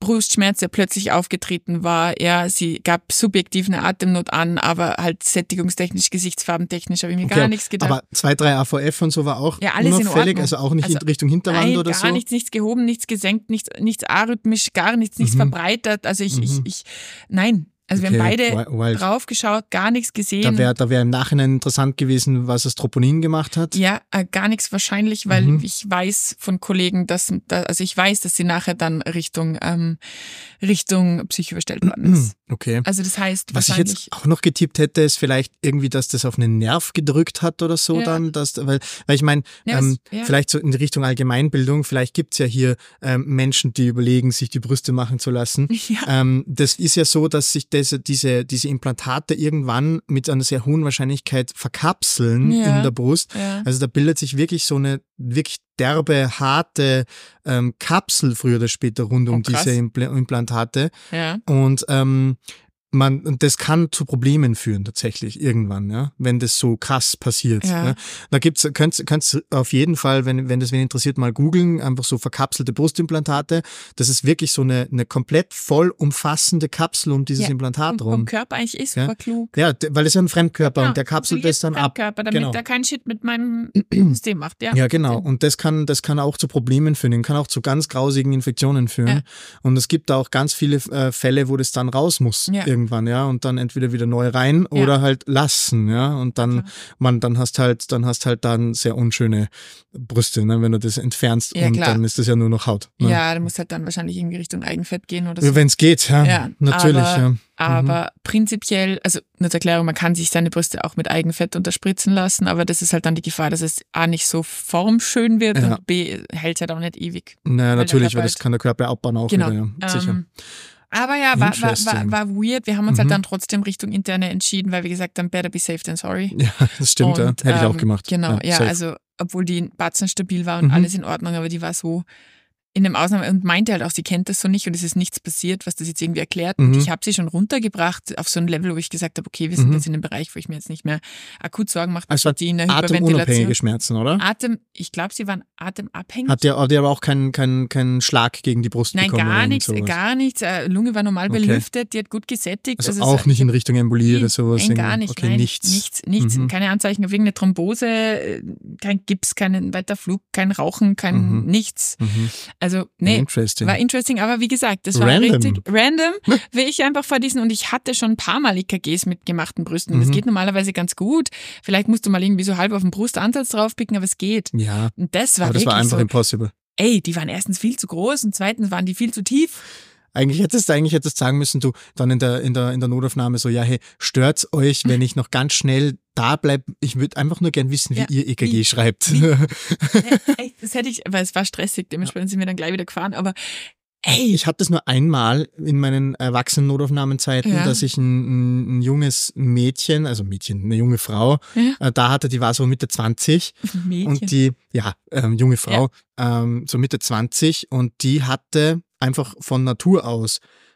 Brustschmerz, der plötzlich aufgetreten war. Ja, sie gab subjektiv eine Atemnot an, aber halt sättigungstechnisch, gesichtsfarbentechnisch habe ich mir Okay, gar nichts gedacht. Aber zwei, drei A V F und so war auch Ja, alles in unauffällig, Ordnung. also auch nicht Also, in Richtung Hinterwand Nein, oder gar so? nichts, nichts gehoben, nichts gesenkt, nichts, nichts arrhythmisch, gar nichts, nichts Mhm. verbreitert. Also ich, Mhm. ich, ich, nein. Also Okay, wir haben beide wi- wild. drauf geschaut, gar nichts gesehen. Da wäre da wär im Nachhinein interessant gewesen, was das Troponin gemacht hat. Ja, äh, gar nichts wahrscheinlich, weil Mhm. ich weiß von Kollegen, dass, da, also ich weiß, dass sie nachher dann Richtung, ähm, Richtung Psyche überstellt worden ist. Okay. Also das heißt Was ich wahrscheinlich. jetzt auch noch getippt hätte, ist vielleicht irgendwie, dass das auf einen Nerv gedrückt hat oder so Ja. dann. Dass, weil, weil ich meine, Ja, ähm, es- ja. vielleicht so in die Richtung Allgemeinbildung, vielleicht gibt's ja hier ähm, Menschen, die überlegen, sich die Brüste machen zu lassen. Ja. Ähm, das ist ja so, dass sich diese, diese, diese Implantate irgendwann mit einer sehr hohen Wahrscheinlichkeit verkapseln Ja. in der Brust. Ja. Also da bildet sich wirklich so eine wirklich derbe, harte ähm, Kapsel früher oder später rund um Oh, krass. diese Impl- Implantate. Ja. Und ähm, man, und das kann zu Problemen führen tatsächlich irgendwann, ja, wenn das so krass passiert. Ja. Ja. Da gibt's, könnt, könnt auf jeden Fall, wenn, wenn das wen interessiert, mal googeln, einfach so verkapselte Brustimplantate. Das ist wirklich so eine, eine komplett vollumfassende Kapsel um dieses Ja. Implantat Und rum. vom Körper eigentlich ist Ja. super klug. Ja, d- weil es ja ein Fremdkörper Ja, und der kapselt das dann ab. Körper, damit Genau. er keinen Shit mit meinem System macht. Ja, Ja, genau. Und das kann, das kann auch zu Problemen führen, kann auch zu ganz grausigen Infektionen führen. Ja. Und es gibt da auch ganz viele äh, Fälle, wo das dann raus muss Ja. irgendwann, ja, und dann entweder wieder neu rein Ja. oder halt lassen, ja. Und dann, Klar. man, dann hast halt, dann hast halt dann sehr unschöne Brüste, ne, wenn du das entfernst Ja, und klar. dann ist das ja nur noch Haut. Ne? Ja, du musst halt dann wahrscheinlich irgendwie Richtung Eigenfett gehen oder so. Ja, wenn es geht, ja. Ja, Natürlich, aber, ja. Mhm. Aber prinzipiell, also nur zur Erklärung, man kann sich seine Brüste auch mit Eigenfett unterspritzen lassen, aber das ist halt dann die Gefahr, dass es A nicht so formschön wird Ja. und B hält es halt auch nicht ewig. Naja, der natürlich, Körper weil das halt- kann der Körper abbauen auch Genau. wieder, ja. Sicher. Ähm, aber ja, war, war, war, Interesting. war weird. Wir haben uns halt Mhm. dann trotzdem Richtung interne entschieden, weil wir gesagt haben, better be safe than sorry. Ja, das stimmt, ja. Und, Hätte ich auch ähm, gemacht. Genau, ja, safe. also obwohl die Batzen stabil war und Mhm. alles in Ordnung, aber die war so in dem Ausnahme und meinte halt auch, sie kennt das so nicht und es ist nichts passiert, was das jetzt irgendwie erklärt. Und Mhm. ich habe sie schon runtergebracht auf so ein Level, wo ich gesagt habe, okay, wir sind Mhm. jetzt in einem Bereich, wo ich mir jetzt nicht mehr akut Sorgen mache, dass Also die eine Atemunabhängige Hyperventilation. Schmerzen, oder? Atem, ich glaube, sie waren atemabhängig. Hat der, hat der aber auch keinen keinen keinen Schlag gegen die Brust Nein, bekommen? oder gar irgend nichts, sowas? gar nichts. Äh, Lunge war normal Okay. belüftet, die hat gut gesättigt. Also es auch ist- nicht in Richtung Embolie oder sowas? Nein, gar irgendwie? nicht. Okay, nein, nichts. Nichts, nichts. Mhm. Keine Anzeichen auf irgendeine Thrombose, äh, kein Gips, kein weiter Flug, kein Rauchen, kein Mhm. nichts. Mhm. Also, nee, Interesting. war interesting, aber wie gesagt, das war Random. richtig random, wie ich einfach vor diesen, und ich hatte schon ein paar Mal E K Gs mit gemachten Brüsten. Das Mhm. geht normalerweise ganz gut. Vielleicht musst du mal irgendwie so halb auf den Brustansatz draufpicken, aber es geht. Ja, Und das war aber das wirklich war einfach so, impossible. ey, die waren erstens viel zu groß und zweitens waren die viel zu tief. Eigentlich hättest du eigentlich hättest sagen müssen, du dann in der, in der, in der Notaufnahme so, ja, hey, stört's euch, wenn ich noch ganz schnell da bleibe? Ich würde einfach nur gern wissen, wie Ja, ihr E K G wie- schreibt. wie- Echt, das hätte ich, weil es war stressig, dementsprechend sind wir dann gleich wieder gefahren, aber ey, Ich hatte das nur einmal in meinen Erwachsenen-Notaufnahmezeiten, Ja. dass ich ein, ein, ein junges Mädchen, also Mädchen, eine junge Frau, Ja. äh, da hatte, die war so Mitte zwanzig. Mädchen. Und die, ja, ähm, junge Frau, ähm, so Mitte zwanzig, und die hatte einfach von Natur aus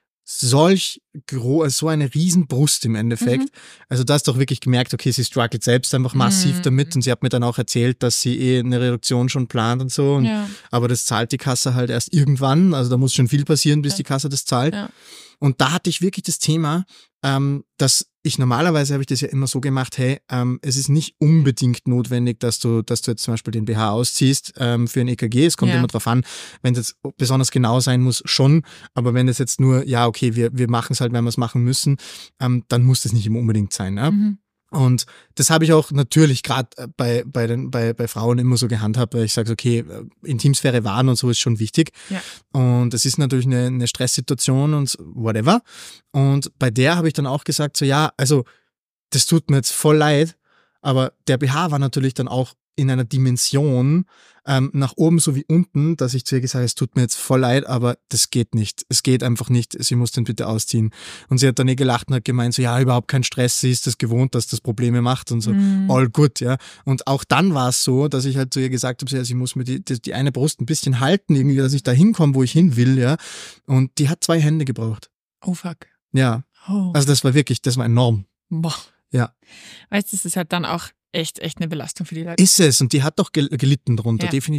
solch gro so eine riesen Brust im Endeffekt. Mhm. Also da hast du auch wirklich gemerkt, okay, sie struggelt selbst einfach massiv Mhm. damit, und sie hat mir dann auch erzählt, dass sie eh eine Reduktion schon plant und so. Und, ja. Aber das zahlt die Kasse halt erst irgendwann. Also da muss schon viel passieren, bis Ja. die Kasse das zahlt. Ja. Und da hatte ich wirklich das Thema, ähm, dass ich normalerweise habe ich das ja immer so gemacht, hey, ähm, es ist nicht unbedingt notwendig, dass du, dass du jetzt zum Beispiel den B H ausziehst ähm, für ein E K G. Es kommt Ja. immer drauf an, wenn es jetzt besonders genau sein muss, schon. Aber wenn es jetzt nur, ja, okay, wir, wir machen es halt, wenn wir es machen müssen, ähm, dann muss das nicht immer unbedingt sein. Ja? Mhm. Und das habe ich auch natürlich gerade bei, bei, den, bei, bei Frauen immer so gehandhabt, weil ich sage, okay, Intimsphäre wahren und so ist schon wichtig. Ja. Und es ist natürlich eine, eine Stresssituation und whatever. Und bei der habe ich dann auch gesagt, so ja, also das tut mir jetzt voll leid, aber der B H war natürlich dann auch in einer Dimension ähm, nach oben sowie unten, dass ich zu ihr gesagt habe, es tut mir jetzt voll leid, aber das geht nicht. Es geht einfach nicht. Sie muss den bitte ausziehen. Und sie hat dann eh gelacht und hat gemeint, so ja, überhaupt kein Stress, sie ist das gewohnt, dass das Probleme macht und so. Mhm. All good, ja. Und auch dann war es so, dass ich halt zu ihr gesagt habe, so, ja, sie muss mir die, die, die eine Brust ein bisschen halten, irgendwie, dass ich da hinkomme, wo ich hin will, ja. Und die hat zwei Hände gebraucht. Oh fuck. Ja. Oh. Also das war wirklich, das war enorm. Boah. Ja. Weißt du, das ist halt dann auch echt, echt eine Belastung für die Leute. Ist es. Und die hat doch gel gelitten drunter, Ja. definitiv.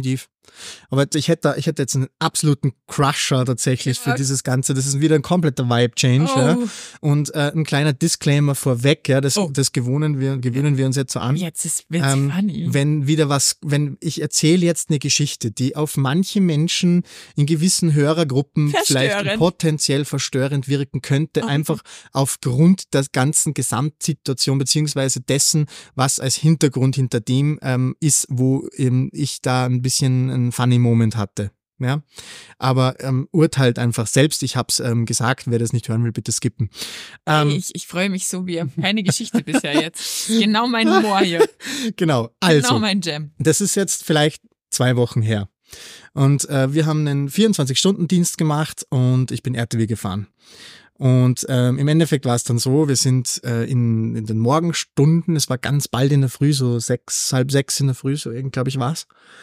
Aber ich hätte, ich hätte jetzt einen absoluten Crusher tatsächlich für dieses Ganze. Das ist wieder ein kompletter Vibe-Change. Oh. Ja. Und äh, ein kleiner Disclaimer vorweg, ja, das, Oh. das gewöhnen wir, gewöhnen wir uns jetzt so an. Jetzt ist wird's Ähm, funny. wenn wieder was, wenn ich erzähle jetzt eine Geschichte, die auf manche Menschen in gewissen Hörergruppen vielleicht Verstörend. potenziell verstörend wirken könnte, Oh. einfach aufgrund der ganzen Gesamtsituation beziehungsweise dessen, was als Hintergrund hinter dem ähm, ist, wo ähm, ich da ein bisschen einen funny Moment hatte. Ja, aber ähm, urteilt einfach selbst. Ich habe es ähm, gesagt. Wer das nicht hören will, bitte skippen. Ähm, ich ich freue mich so wie auf keine Geschichte bisher jetzt. Genau mein Humor hier. genau. Also, Genau mein Jam. das ist jetzt vielleicht zwei Wochen her. Und äh, wir haben einen vierundzwanzig-Stunden-Dienst gemacht und ich bin R T W gefahren. Und ähm, im Endeffekt war es dann so, wir sind äh, in, in den Morgenstunden, es war ganz bald in der Früh, so sechs, halb sechs in der Früh, so irgend, glaube ich, war's.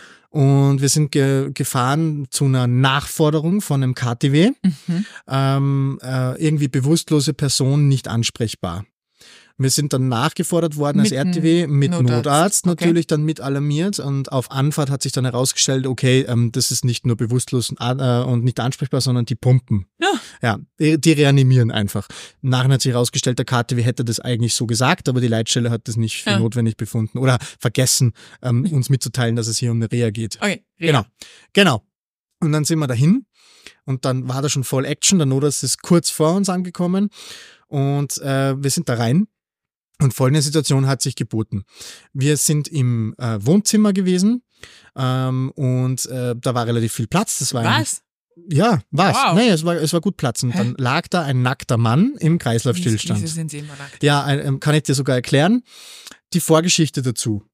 Und wir sind ge gefahren zu einer Nachforderung von einem K T W. Mhm. Ähm, äh, irgendwie bewusstlose Person nicht ansprechbar. Wir sind dann nachgefordert worden als Mit R T W mit Notarzt. Notarzt, Okay. natürlich dann mit alarmiert und auf Anfahrt hat sich dann herausgestellt, okay, ähm, das ist nicht nur bewusstlos und, äh, und nicht ansprechbar, sondern die pumpen. Ja. Ja, die, die reanimieren einfach. Nachher hat sich herausgestellt, der K T W hätte das eigentlich so gesagt, aber die Leitstelle hat das nicht für Ja. notwendig befunden oder vergessen, ähm, uns mitzuteilen, dass es hier um eine Reha geht. Okay, Rea. Genau, genau. Und dann sind wir dahin und dann war da schon voll Action. Der Notarzt ist kurz vor uns angekommen und äh, wir sind da rein. Und folgende Situation hat sich geboten. Wir sind im äh, Wohnzimmer gewesen ähm, und äh, da war relativ viel Platz. Das war ein- Was? Ja, was? Wow. Nee, es war, es war gut Platz. Und Hä? dann lag da ein nackter Mann im Kreislaufstillstand. Wieso sind sie immer nackt? Ja, ein- kann ich dir sogar erklären. Die Vorgeschichte dazu.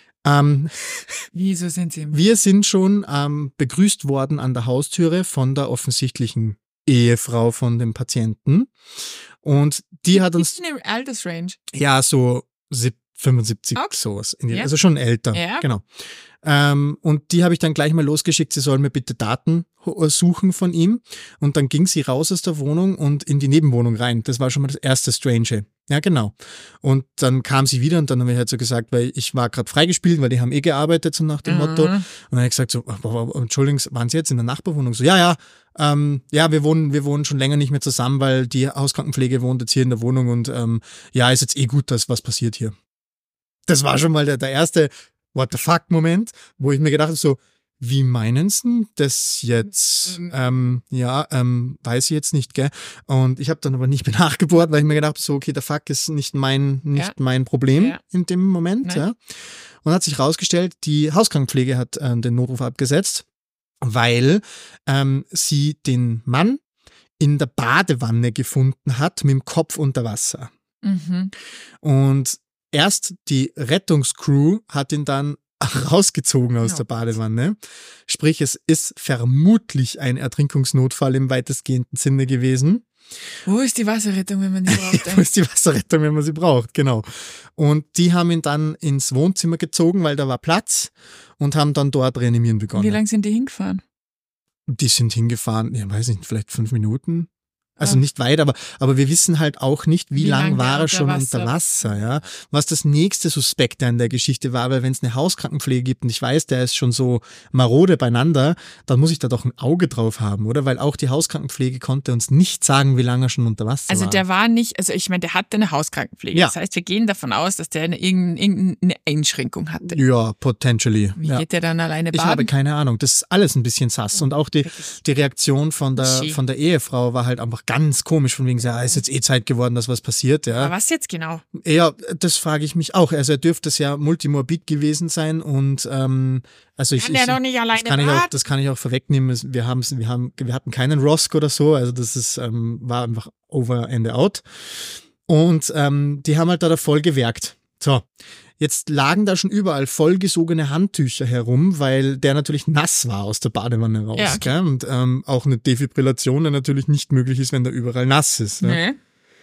Ähm, Wieso sind sie immer wir sind schon ähm, begrüßt worden an der Haustüre von der offensichtlichen Ehefrau von dem Patienten. Und die hat uns, Ist eine Altersrange. ja, so sieb- fünfundsiebzig, Okay. sowas. In die, Ja. Also schon älter. Ja. Genau. Ähm, und die habe ich dann gleich mal losgeschickt, sie soll mir bitte Daten ho- suchen von ihm. Und dann ging sie raus aus der Wohnung und in die Nebenwohnung rein. Das war schon mal das erste Strange. Ja, genau. Und dann kam sie wieder und dann habe ich halt so gesagt, weil ich war gerade freigespielt, weil die haben eh gearbeitet, so nach dem Mhm. Motto. Und dann habe ich gesagt so, oh, oh, oh, Entschuldigung, waren Sie jetzt in der Nachbarwohnung? So, ja, ja, ähm, ja, wir wohnen, wir wohnen schon länger nicht mehr zusammen, weil die Hauskrankenpflege wohnt jetzt hier in der Wohnung und ähm, ja, ist jetzt eh gut, dass was passiert hier. Das war schon mal der, der erste What the fuck-Moment, wo ich mir gedacht habe, so, wie meinen Sie denn das jetzt? Ähm. Ähm, ja, ähm, weiß ich jetzt nicht, gell? Und ich habe dann aber nicht mehr nachgebohrt, weil ich mir gedacht habe, so, okay, der Fuck ist nicht mein, nicht Ja. mein Problem Ja. in dem Moment. Nein. Ja. Und hat sich herausgestellt, die Hauskrankenpflege hat äh, den Notruf abgesetzt, weil ähm, sie den Mann in der Badewanne gefunden hat, mit dem Kopf unter Wasser. Mhm. Und erst die Rettungscrew hat ihn dann rausgezogen aus Ja. der Badewanne. Sprich, es ist vermutlich ein Ertrinkungsnotfall im weitestgehenden Sinne gewesen. Wo ist die Wasserrettung, wenn man die braucht? Wo ist die Wasserrettung, wenn man sie braucht, genau. Und die haben ihn dann ins Wohnzimmer gezogen, weil da war Platz und haben dann dort reanimieren Wie begonnen. lange sind die hingefahren? Die sind hingefahren, ja, weiß nicht, vielleicht fünf Minuten. Also Ah. nicht weit, aber, aber wir wissen halt auch nicht, wie, Wie lang lang der war er unter schon Wasser- unter Wasser, ja. Was das nächste Suspekte an der Geschichte war, weil wenn es eine Hauskrankenpflege gibt und ich weiß, der ist schon so marode beieinander, dann muss ich da doch ein Auge drauf haben, oder? Weil auch die Hauskrankenpflege konnte uns nicht sagen, wie lange er schon unter Wasser Also war. der war nicht, also ich meine, der hatte eine Hauskrankenpflege. Ja. Das heißt, wir gehen davon aus, dass der eine, irgendeine, irgendeine Einschränkung hatte. Ja, potentially. Wie ja. geht der dann alleine Ich baden? habe keine Ahnung. Das ist alles ein bisschen sass. Und auch die, Wirklich. die Reaktion von der, Schön. von der Ehefrau war halt einfach ganz komisch, von wegen, ja, ist jetzt eh Zeit geworden, dass was passiert, ja. Aber was jetzt genau? Ja, das frage ich mich auch. Also er dürfte es ja multimorbid gewesen sein und ähm, also ich, Kann der ich doch nicht alleine das kann ich auch, baden? das kann ich auch vorwegnehmen. Es- Wir haben, wir haben, wir hatten keinen Rosk oder so. Also das ist ähm, war einfach over and out. Und ähm, die haben halt da voll gewerkt. So. Jetzt lagen da schon überall vollgesogene Handtücher herum, weil der natürlich nass war aus der Badewanne raus. Ja, gell? Und ähm, auch eine Defibrillation, die natürlich nicht möglich ist, wenn da überall nass ist. Ja? Nee.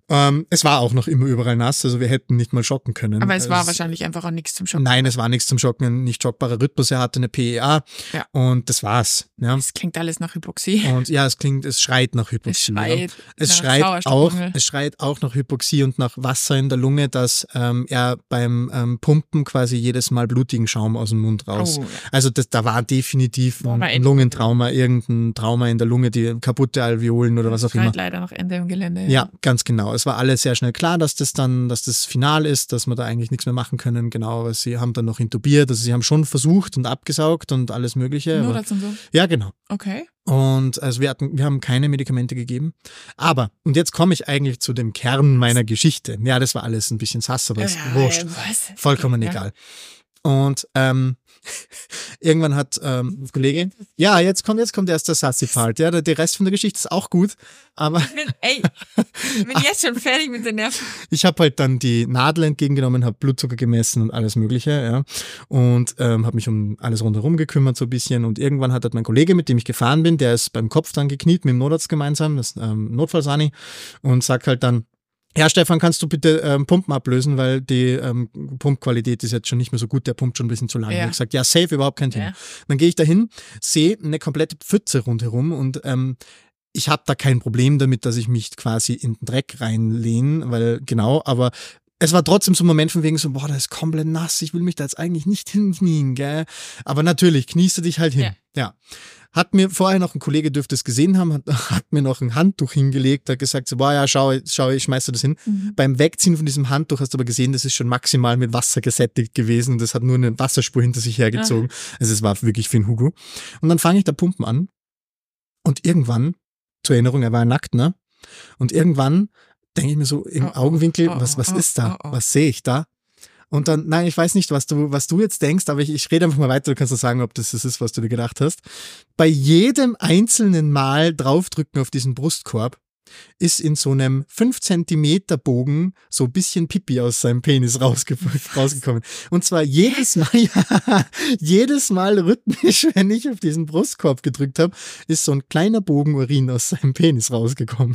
Ähm, es war auch noch immer überall nass, also wir hätten nicht mal schocken können. Aber es war also, wahrscheinlich einfach auch nichts zum Schocken. Nein, es war nichts zum Schocken, ein nicht schockbarer Rhythmus, er hatte eine P E A ja. und das war's. Ja. Es klingt alles nach Hypoxie. Und ja, es klingt, es schreit nach Hypoxie. Es schreit, es schreit auch, es schreit auch nach Hypoxie und nach Wasser in der Lunge, dass ähm, er beim ähm, Pumpen quasi jedes Mal blutigen Schaum aus dem Mund raus. Oh, ja. Also das, da war definitiv ein, ein Lungentrauma, irgendein Trauma in der Lunge, die kaputte Alveolen oder was auch immer. Leider noch Ende im Gelände. Ja. ja, ganz genau. Es war alles sehr schnell klar, dass das dann, dass das final ist, dass wir da eigentlich nichts mehr machen können. Genau, aber sie haben dann noch intubiert, also sie haben schon versucht und abgesaugt und alles Mögliche. Nur das und so? Ja, genau. Okay. Und also wir hatten, wir haben keine Medikamente gegeben. Aber, und jetzt komme ich eigentlich zu dem Kern meiner Geschichte. Ja, das war alles ein bisschen sass, aber ist ja, wurscht. Was? Vollkommen ja. egal. Und ähm, irgendwann hat ähm, ein Kollege, ja, jetzt kommt, jetzt kommt erst der Sassy-Part, ja, der, der Rest von der Geschichte ist auch gut, aber ich bin, ey, ich bin jetzt schon fertig mit den Nerven. Ich habe halt dann die Nadel entgegengenommen, habe Blutzucker gemessen und alles mögliche, ja, und ähm, habe mich um alles rundherum gekümmert so ein bisschen und irgendwann hat halt mein Kollege, mit dem ich gefahren bin, der ist beim Kopf dann gekniet mit dem Notarzt gemeinsam, das ähm, Notfallsani, und sagt halt dann, ja, Stefan, kannst du bitte ähm, Pumpen ablösen, weil die ähm, Pumpqualität ist jetzt schon nicht mehr so gut, der pumpt schon ein bisschen zu lange. Ja. Ich habe gesagt, ja, safe, überhaupt kein Thema. Ja. Dann gehe ich da hin, sehe eine komplette Pfütze rundherum und ähm, ich habe da kein Problem damit, dass ich mich quasi in den Dreck reinlehne, weil genau, aber es war trotzdem so ein Moment von wegen so, boah, das ist komplett nass, ich will mich da jetzt eigentlich nicht hinknien, gell? Aber natürlich, kniest du dich halt hin. Ja. ja. Hat mir vorher noch ein Kollege, dürfte es gesehen haben, hat, hat mir noch ein Handtuch hingelegt, hat gesagt so, boah, ja, schau, schau, ich schmeiß dir das hin. Mhm. Beim Wegziehen von diesem Handtuch hast du aber gesehen, das ist schon maximal mit Wasser gesättigt gewesen und das hat nur eine Wasserspur hinter sich hergezogen. Aha. Also es war wirklich für den Hugo. Und dann fange ich da Pumpen an und irgendwann, zur Erinnerung, er war nackt, ne? Und irgendwann denke ich mir so im oh, Augenwinkel, oh, was, was oh, ist da? Oh, oh. Was sehe ich da? Und dann, nein, ich weiß nicht, was du, was du jetzt denkst, aber ich, ich rede einfach mal weiter, du kannst doch sagen, ob das das ist, was du dir gedacht hast. Bei jedem einzelnen Mal draufdrücken auf diesen Brustkorb ist in so einem fünf Zentimeter Bogen so ein bisschen Pipi aus seinem Penis rausge- rausgekommen. Und zwar jedes Mal, ja, jedes Mal rhythmisch, wenn ich auf diesen Brustkorb gedrückt habe, ist so ein kleiner Bogen Urin aus seinem Penis rausgekommen.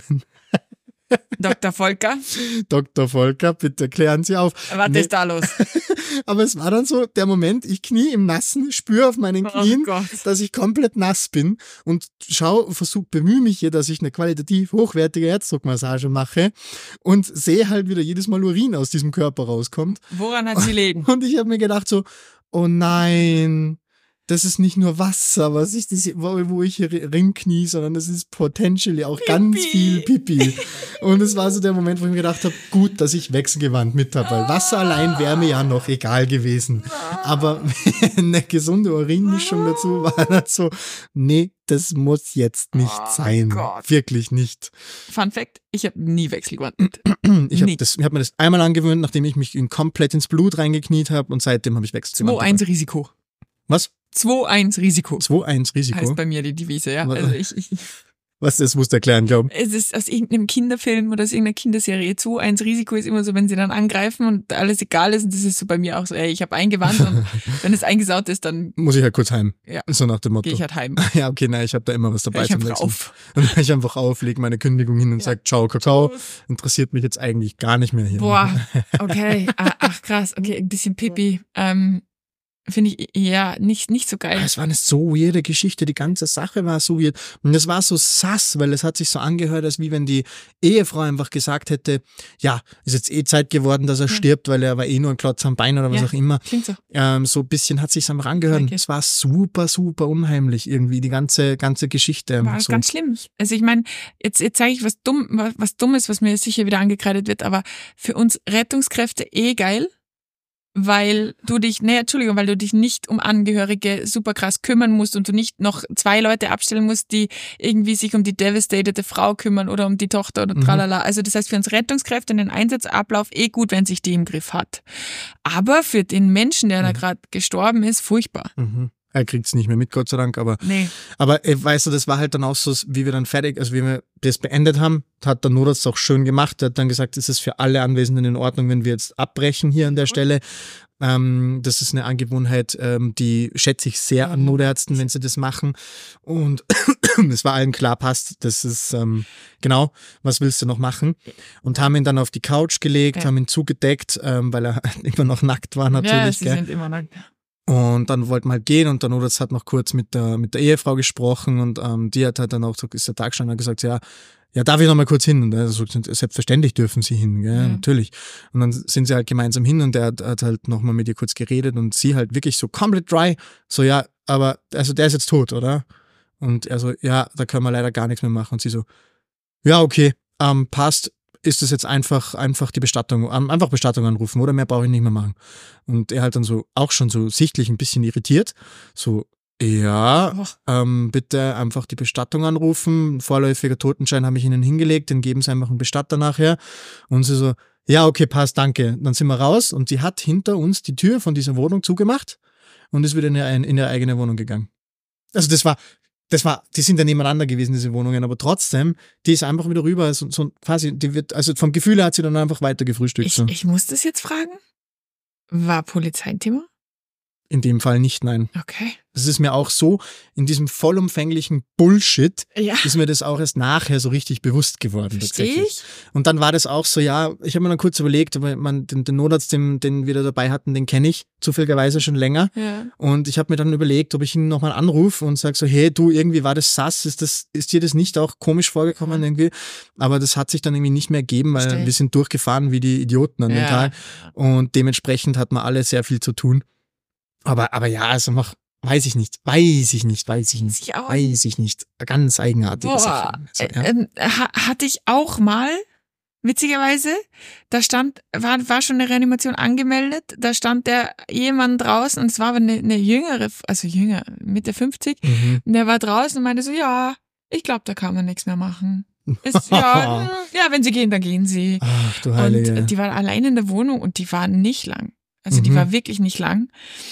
Doktor Volker? Doktor Volker, bitte klären Sie auf. Was nee. ist da los? Aber es war dann so der Moment, ich knie im Nassen, spüre auf meinen Knien, oh dass ich komplett nass bin und schau, versuch, bemühe mich hier, dass ich eine qualitativ hochwertige Herzdruckmassage mache und sehe halt wieder jedes Mal Urin aus diesem Körper rauskommt. Woran hat sie liegen? Und ich habe mir gedacht so, oh nein, das ist nicht nur Wasser, was ich das, wo ich hier ringknie, sondern das ist potentially auch Pipi. Ganz viel Pipi. Und es war so der Moment, wo ich mir gedacht habe, gut, dass ich Wechselgewand mit habe, weil Wasser allein wäre mir ja noch egal gewesen. Aber eine gesunde Urinmischung dazu war das so, nee, das muss jetzt nicht oh sein. Gott. Wirklich nicht. Fun Fact, ich habe nie Wechselgewand mit. Ich habe hab mir das einmal angewöhnt, nachdem ich mich komplett ins Blut reingekniet habe und seitdem habe ich Wechselgewand. zwei eins Risiko. Was? zwei eins Risiko. zwei eins Risiko? Heißt bei mir die Devise, ja. Also ich, ich, was, das musst du erklären, glaube ich. Es ist aus irgendeinem Kinderfilm oder aus irgendeiner Kinderserie. zwei eins Risiko ist immer so, wenn sie dann angreifen und alles egal ist. Und das ist so bei mir auch so, ey, ich habe eingewandt und wenn es eingesaut ist, dann muss ich halt kurz heim. Ja. So nach dem Motto. Gehe ich halt heim. Ja, okay, nein, ich habe da immer was dabei. Ich zum einfach auf. Dann höre ich einfach auf, lege meine Kündigung hin und ja. sage, ciao, Kakao. Interessiert mich jetzt eigentlich gar nicht mehr hier. Boah, okay. Ach, krass. Okay, ein bisschen Pipi. Ähm, Finde ich ja nicht, nicht so geil. Es war eine so weirde Geschichte, die ganze Sache war so weird. Und es war so sass, weil es hat sich so angehört, als wie wenn die Ehefrau einfach gesagt hätte, ja, ist jetzt eh Zeit geworden, dass er ja. stirbt, weil er war eh nur ein Klotz am Bein oder was ja, auch immer. Klingt so. Ähm, so ein bisschen hat sich einfach angehört. Okay. Es war super, super unheimlich irgendwie, die ganze, ganze Geschichte. War so. Ganz schlimm. Also ich meine, jetzt, jetzt zeige ich was dumm, was, was Dummes, was mir sicher wieder angekreidet wird, aber für uns Rettungskräfte eh geil. Weil du dich, nee, Entschuldigung, weil du dich nicht um Angehörige super krass kümmern musst und du nicht noch zwei Leute abstellen musst, die irgendwie sich um die devastatete Frau kümmern oder um die Tochter oder tralala. Mhm. Also das heißt für uns Rettungskräfte in den Einsatzablauf eh gut, wenn sich die im Griff hat. Aber für den Menschen, der mhm. da gerade gestorben ist, furchtbar. Mhm. Er kriegt es nicht mehr mit, Gott sei Dank, aber, nee. aber äh, weißt du, das war halt dann auch so, wie wir dann fertig, also wie wir das beendet haben, hat der Notarzt auch schön gemacht, der hat dann gesagt, es ist für alle Anwesenden in Ordnung, wenn wir jetzt abbrechen hier an der Stelle. Ähm, das ist eine Angewohnheit, ähm, die schätze ich sehr an Notärzten, wenn sie das machen. Und es war allen klar, passt, das ist, ähm, genau, was willst du noch machen? Und haben ihn dann auf die Couch gelegt, Ja. haben ihn zugedeckt, ähm, weil er immer noch nackt war Ja, natürlich. sie gell? sind immer nackt. Und dann wollten wir halt gehen und dann Odas hat noch kurz mit der, mit der Ehefrau gesprochen und ähm, die hat halt dann auch so, ist der Tag gestanden und hat gesagt, ja, ja, darf ich noch mal kurz hin? Und er so, selbstverständlich dürfen sie hin, gell? Ja. Natürlich. Und dann sind sie halt gemeinsam hin und der hat, hat halt noch mal mit ihr kurz geredet und sie halt wirklich so komplett dry, so, ja, aber also der ist jetzt tot, oder? Und er so, ja, da können wir leider gar nichts mehr machen. Und sie so, ja, okay, ähm, passt, ist es jetzt einfach, einfach die Bestattung, ähm, einfach Bestattung anrufen, oder mehr brauche ich nicht mehr machen. Und er halt dann so, auch schon so sichtlich ein bisschen irritiert, so, ja, Oh. ähm, bitte einfach die Bestattung anrufen, vorläufiger Totenschein habe ich Ihnen hingelegt, den geben Sie einfach einen Bestatter nachher. Und sie so, ja, okay, passt, danke. Dann sind wir raus und sie hat hinter uns die Tür von dieser Wohnung zugemacht und ist wieder in ihre, in ihre eigene Wohnung gegangen. Also das war, das war, die sind ja nebeneinander gewesen, diese Wohnungen, aber trotzdem, die ist einfach wieder rüber, so, so quasi, die wird, also vom Gefühl her hat sie dann einfach weiter gefrühstückt. Ich, So. ich muss das jetzt fragen. War Polizei ein Thema? In dem Fall nicht, nein. Okay. Das ist mir auch so, in diesem vollumfänglichen Bullshit, Ja. ist mir das auch erst nachher so richtig bewusst geworden. Verstehe tatsächlich. ich. Und dann war das auch so, ja, ich habe mir dann kurz überlegt, aber man, den, den Notarzt, den, den wir da dabei hatten, den kenne ich zufälligerweise schon länger. Ja. Und ich habe mir dann überlegt, ob ich ihn nochmal anrufe und sage so, hey, du, irgendwie war das sass, ist, das, ist dir das nicht auch komisch vorgekommen irgendwie? Aber das hat sich dann irgendwie nicht mehr gegeben, weil Verstehe. wir sind durchgefahren wie die Idioten an dem Ja. Tag. Und dementsprechend hatten wir alle sehr viel zu tun. Aber, aber ja, also mach, weiß ich nicht, weiß ich nicht, weiß ich nicht, Ich auch weiß ich nicht. Ganz eigenartige Boah, Sache. Also, ja. äh, ähm, ha, hatte ich auch mal, witzigerweise, da stand, war, war schon eine Reanimation angemeldet, da stand der Ehemann draußen und es war aber eine, eine jüngere, also jünger, Mitte fünfzig, Mhm. und der war draußen und meinte so, ja, ich glaube, da kann man nichts mehr machen. Ist, ja, hm, ja, wenn sie gehen, dann gehen sie. Ach du Und Heilige. die waren allein in der Wohnung und die waren nicht lang. Also die Mhm. war wirklich nicht lang.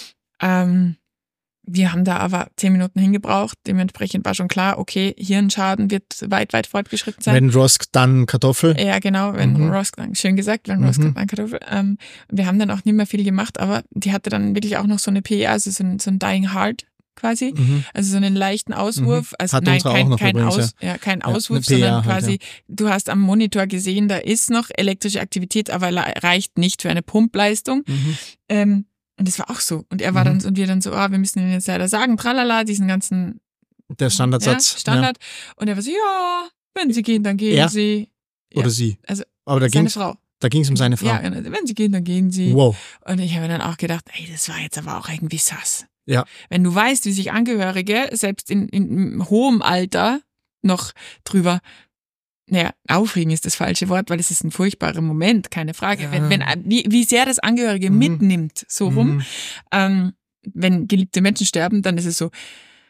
Ähm, wir haben da aber zehn Minuten hingebraucht. Dementsprechend war schon klar, okay, Hirnschaden wird weit, weit fortgeschritten sein. Wenn Rosk, dann Kartoffel. Ja, genau, wenn Mhm. Rosk, schön gesagt, wenn Rosk, Mhm. dann Kartoffel. Ähm, wir haben dann auch nicht mehr viel gemacht, aber die hatte dann wirklich auch noch so eine P E, also so ein, so ein Dying Heart quasi. Mhm. Also so einen leichten Auswurf. Mhm. Also Hat nein, unsere auch kein, noch kein, übrigens, Aus, ja. kein Ja, Auswurf, eine P A sondern halt, quasi, du hast am Monitor gesehen, da ist noch elektrische Aktivität, aber le- reicht nicht für eine Pumpleistung. Mhm. Ähm, und das war auch so. Und er war Mhm. dann, und wir dann so, ah, wir müssen ihn jetzt leider sagen, tralala, diesen ganzen Der Standardsatz. ja, Standard. Und er war so, ja, wenn sie gehen, dann gehen Er? sie. Ja. Oder Ja. sie. Also Aber da seine ging's, Frau. da ging's um seine Frau. Ja, genau. Wenn sie gehen, dann gehen sie. Wow. Und ich habe mir dann auch gedacht, ey, das war jetzt aber auch irgendwie sass. Ja. Wenn du weißt, wie sich Angehörige selbst in, in hohem Alter noch drüber, naja, aufregen ist das falsche Wort, weil es ist ein furchtbarer Moment, keine Frage. Ja. Wenn, wenn, wie, wie sehr das Angehörige Mhm. mitnimmt, so rum. Mhm. Ähm, wenn geliebte Menschen sterben, dann ist es so,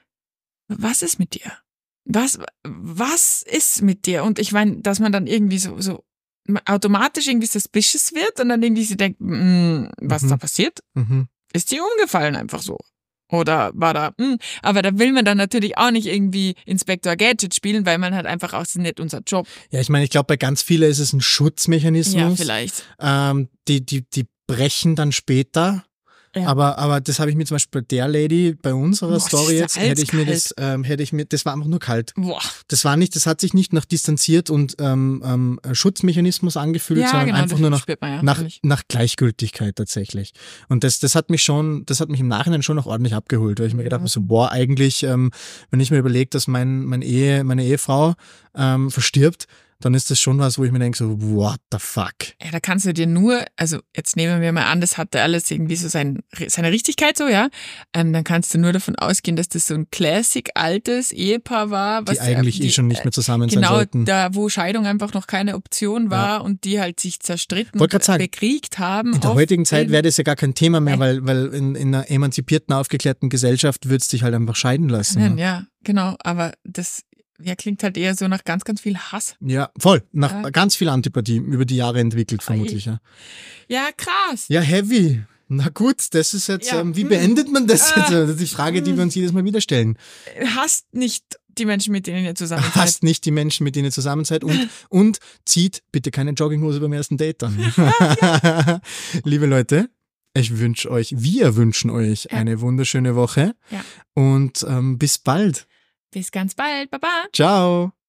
was ist mit dir? Was, was ist mit dir? Und ich meine, dass man dann irgendwie so, so automatisch irgendwie suspicious wird und dann irgendwie so denkt, mm, was Mhm. da passiert? Mhm. Ist sie umgefallen einfach so? Oder war da, mm, aber da will man dann natürlich auch nicht irgendwie Inspektor Gadget spielen, weil man halt einfach auch, das ist nicht unser Job. Ja, ich meine, ich glaube, bei ganz vielen ist es ein Schutzmechanismus. Ja, vielleicht. Ähm, die, die, die brechen dann später. Ja. Aber, aber das habe ich mir zum Beispiel bei der Lady, bei unserer Boah, Story das ist jetzt, ja hätte ich mir eiskalt. das, ähm, hätte ich mir, das war einfach nur kalt. Boah. Das war nicht, das hat sich nicht nach distanziert und ähm, ähm, Schutzmechanismus angefühlt, Ja, sondern genau, einfach das nur nach, spürt man ja nach, natürlich. nach Gleichgültigkeit tatsächlich. Und das, das hat mich schon, das hat mich im Nachhinein schon noch ordentlich abgeholt, weil ich mir gedacht habe, so, boah, eigentlich, ähm, wenn ich mir überlege, dass mein, mein Ehe, meine Ehefrau ähm, verstirbt, dann ist das schon was, wo ich mir denke, so, what the fuck? Ja, da kannst du dir nur, also jetzt nehmen wir mal an, das hatte alles irgendwie so sein, seine Richtigkeit so, ja. Ähm, dann kannst du nur davon ausgehen, dass das so ein classic altes Ehepaar war. Was Die eigentlich die, eh schon nicht mehr zusammen sein Genau, sollten. da wo Scheidung einfach noch keine Option war und die halt sich zerstritten Wollte grad und sagen, bekriegt haben. In der oft heutigen Zeit in- wäre das ja gar kein Thema mehr, Nee. weil, weil in, in einer emanzipierten, aufgeklärten Gesellschaft würdest du dich halt einfach scheiden lassen. Nein, ne? ja, genau, aber das ja, klingt halt eher so nach ganz, ganz viel Hass. Ja, voll. Nach Ja. ganz viel Antipathie über die Jahre entwickelt, vermutlich. Ja, Ja, krass. ja heavy. Na gut, das ist jetzt, Ja. ähm, wie Hm. beendet man das Ah. jetzt? Das ist die Frage, die wir uns jedes Mal wieder stellen. Hasst nicht die Menschen, mit denen ihr zusammen seid. Hasst nicht die Menschen, mit denen ihr zusammen seid und, und zieht bitte keine Jogginghose beim ersten Date an. Liebe Leute, ich wünsche euch, wir wünschen euch Ja. eine wunderschöne Woche Ja. und ähm, bis bald. Bis ganz bald. Baba. Ciao.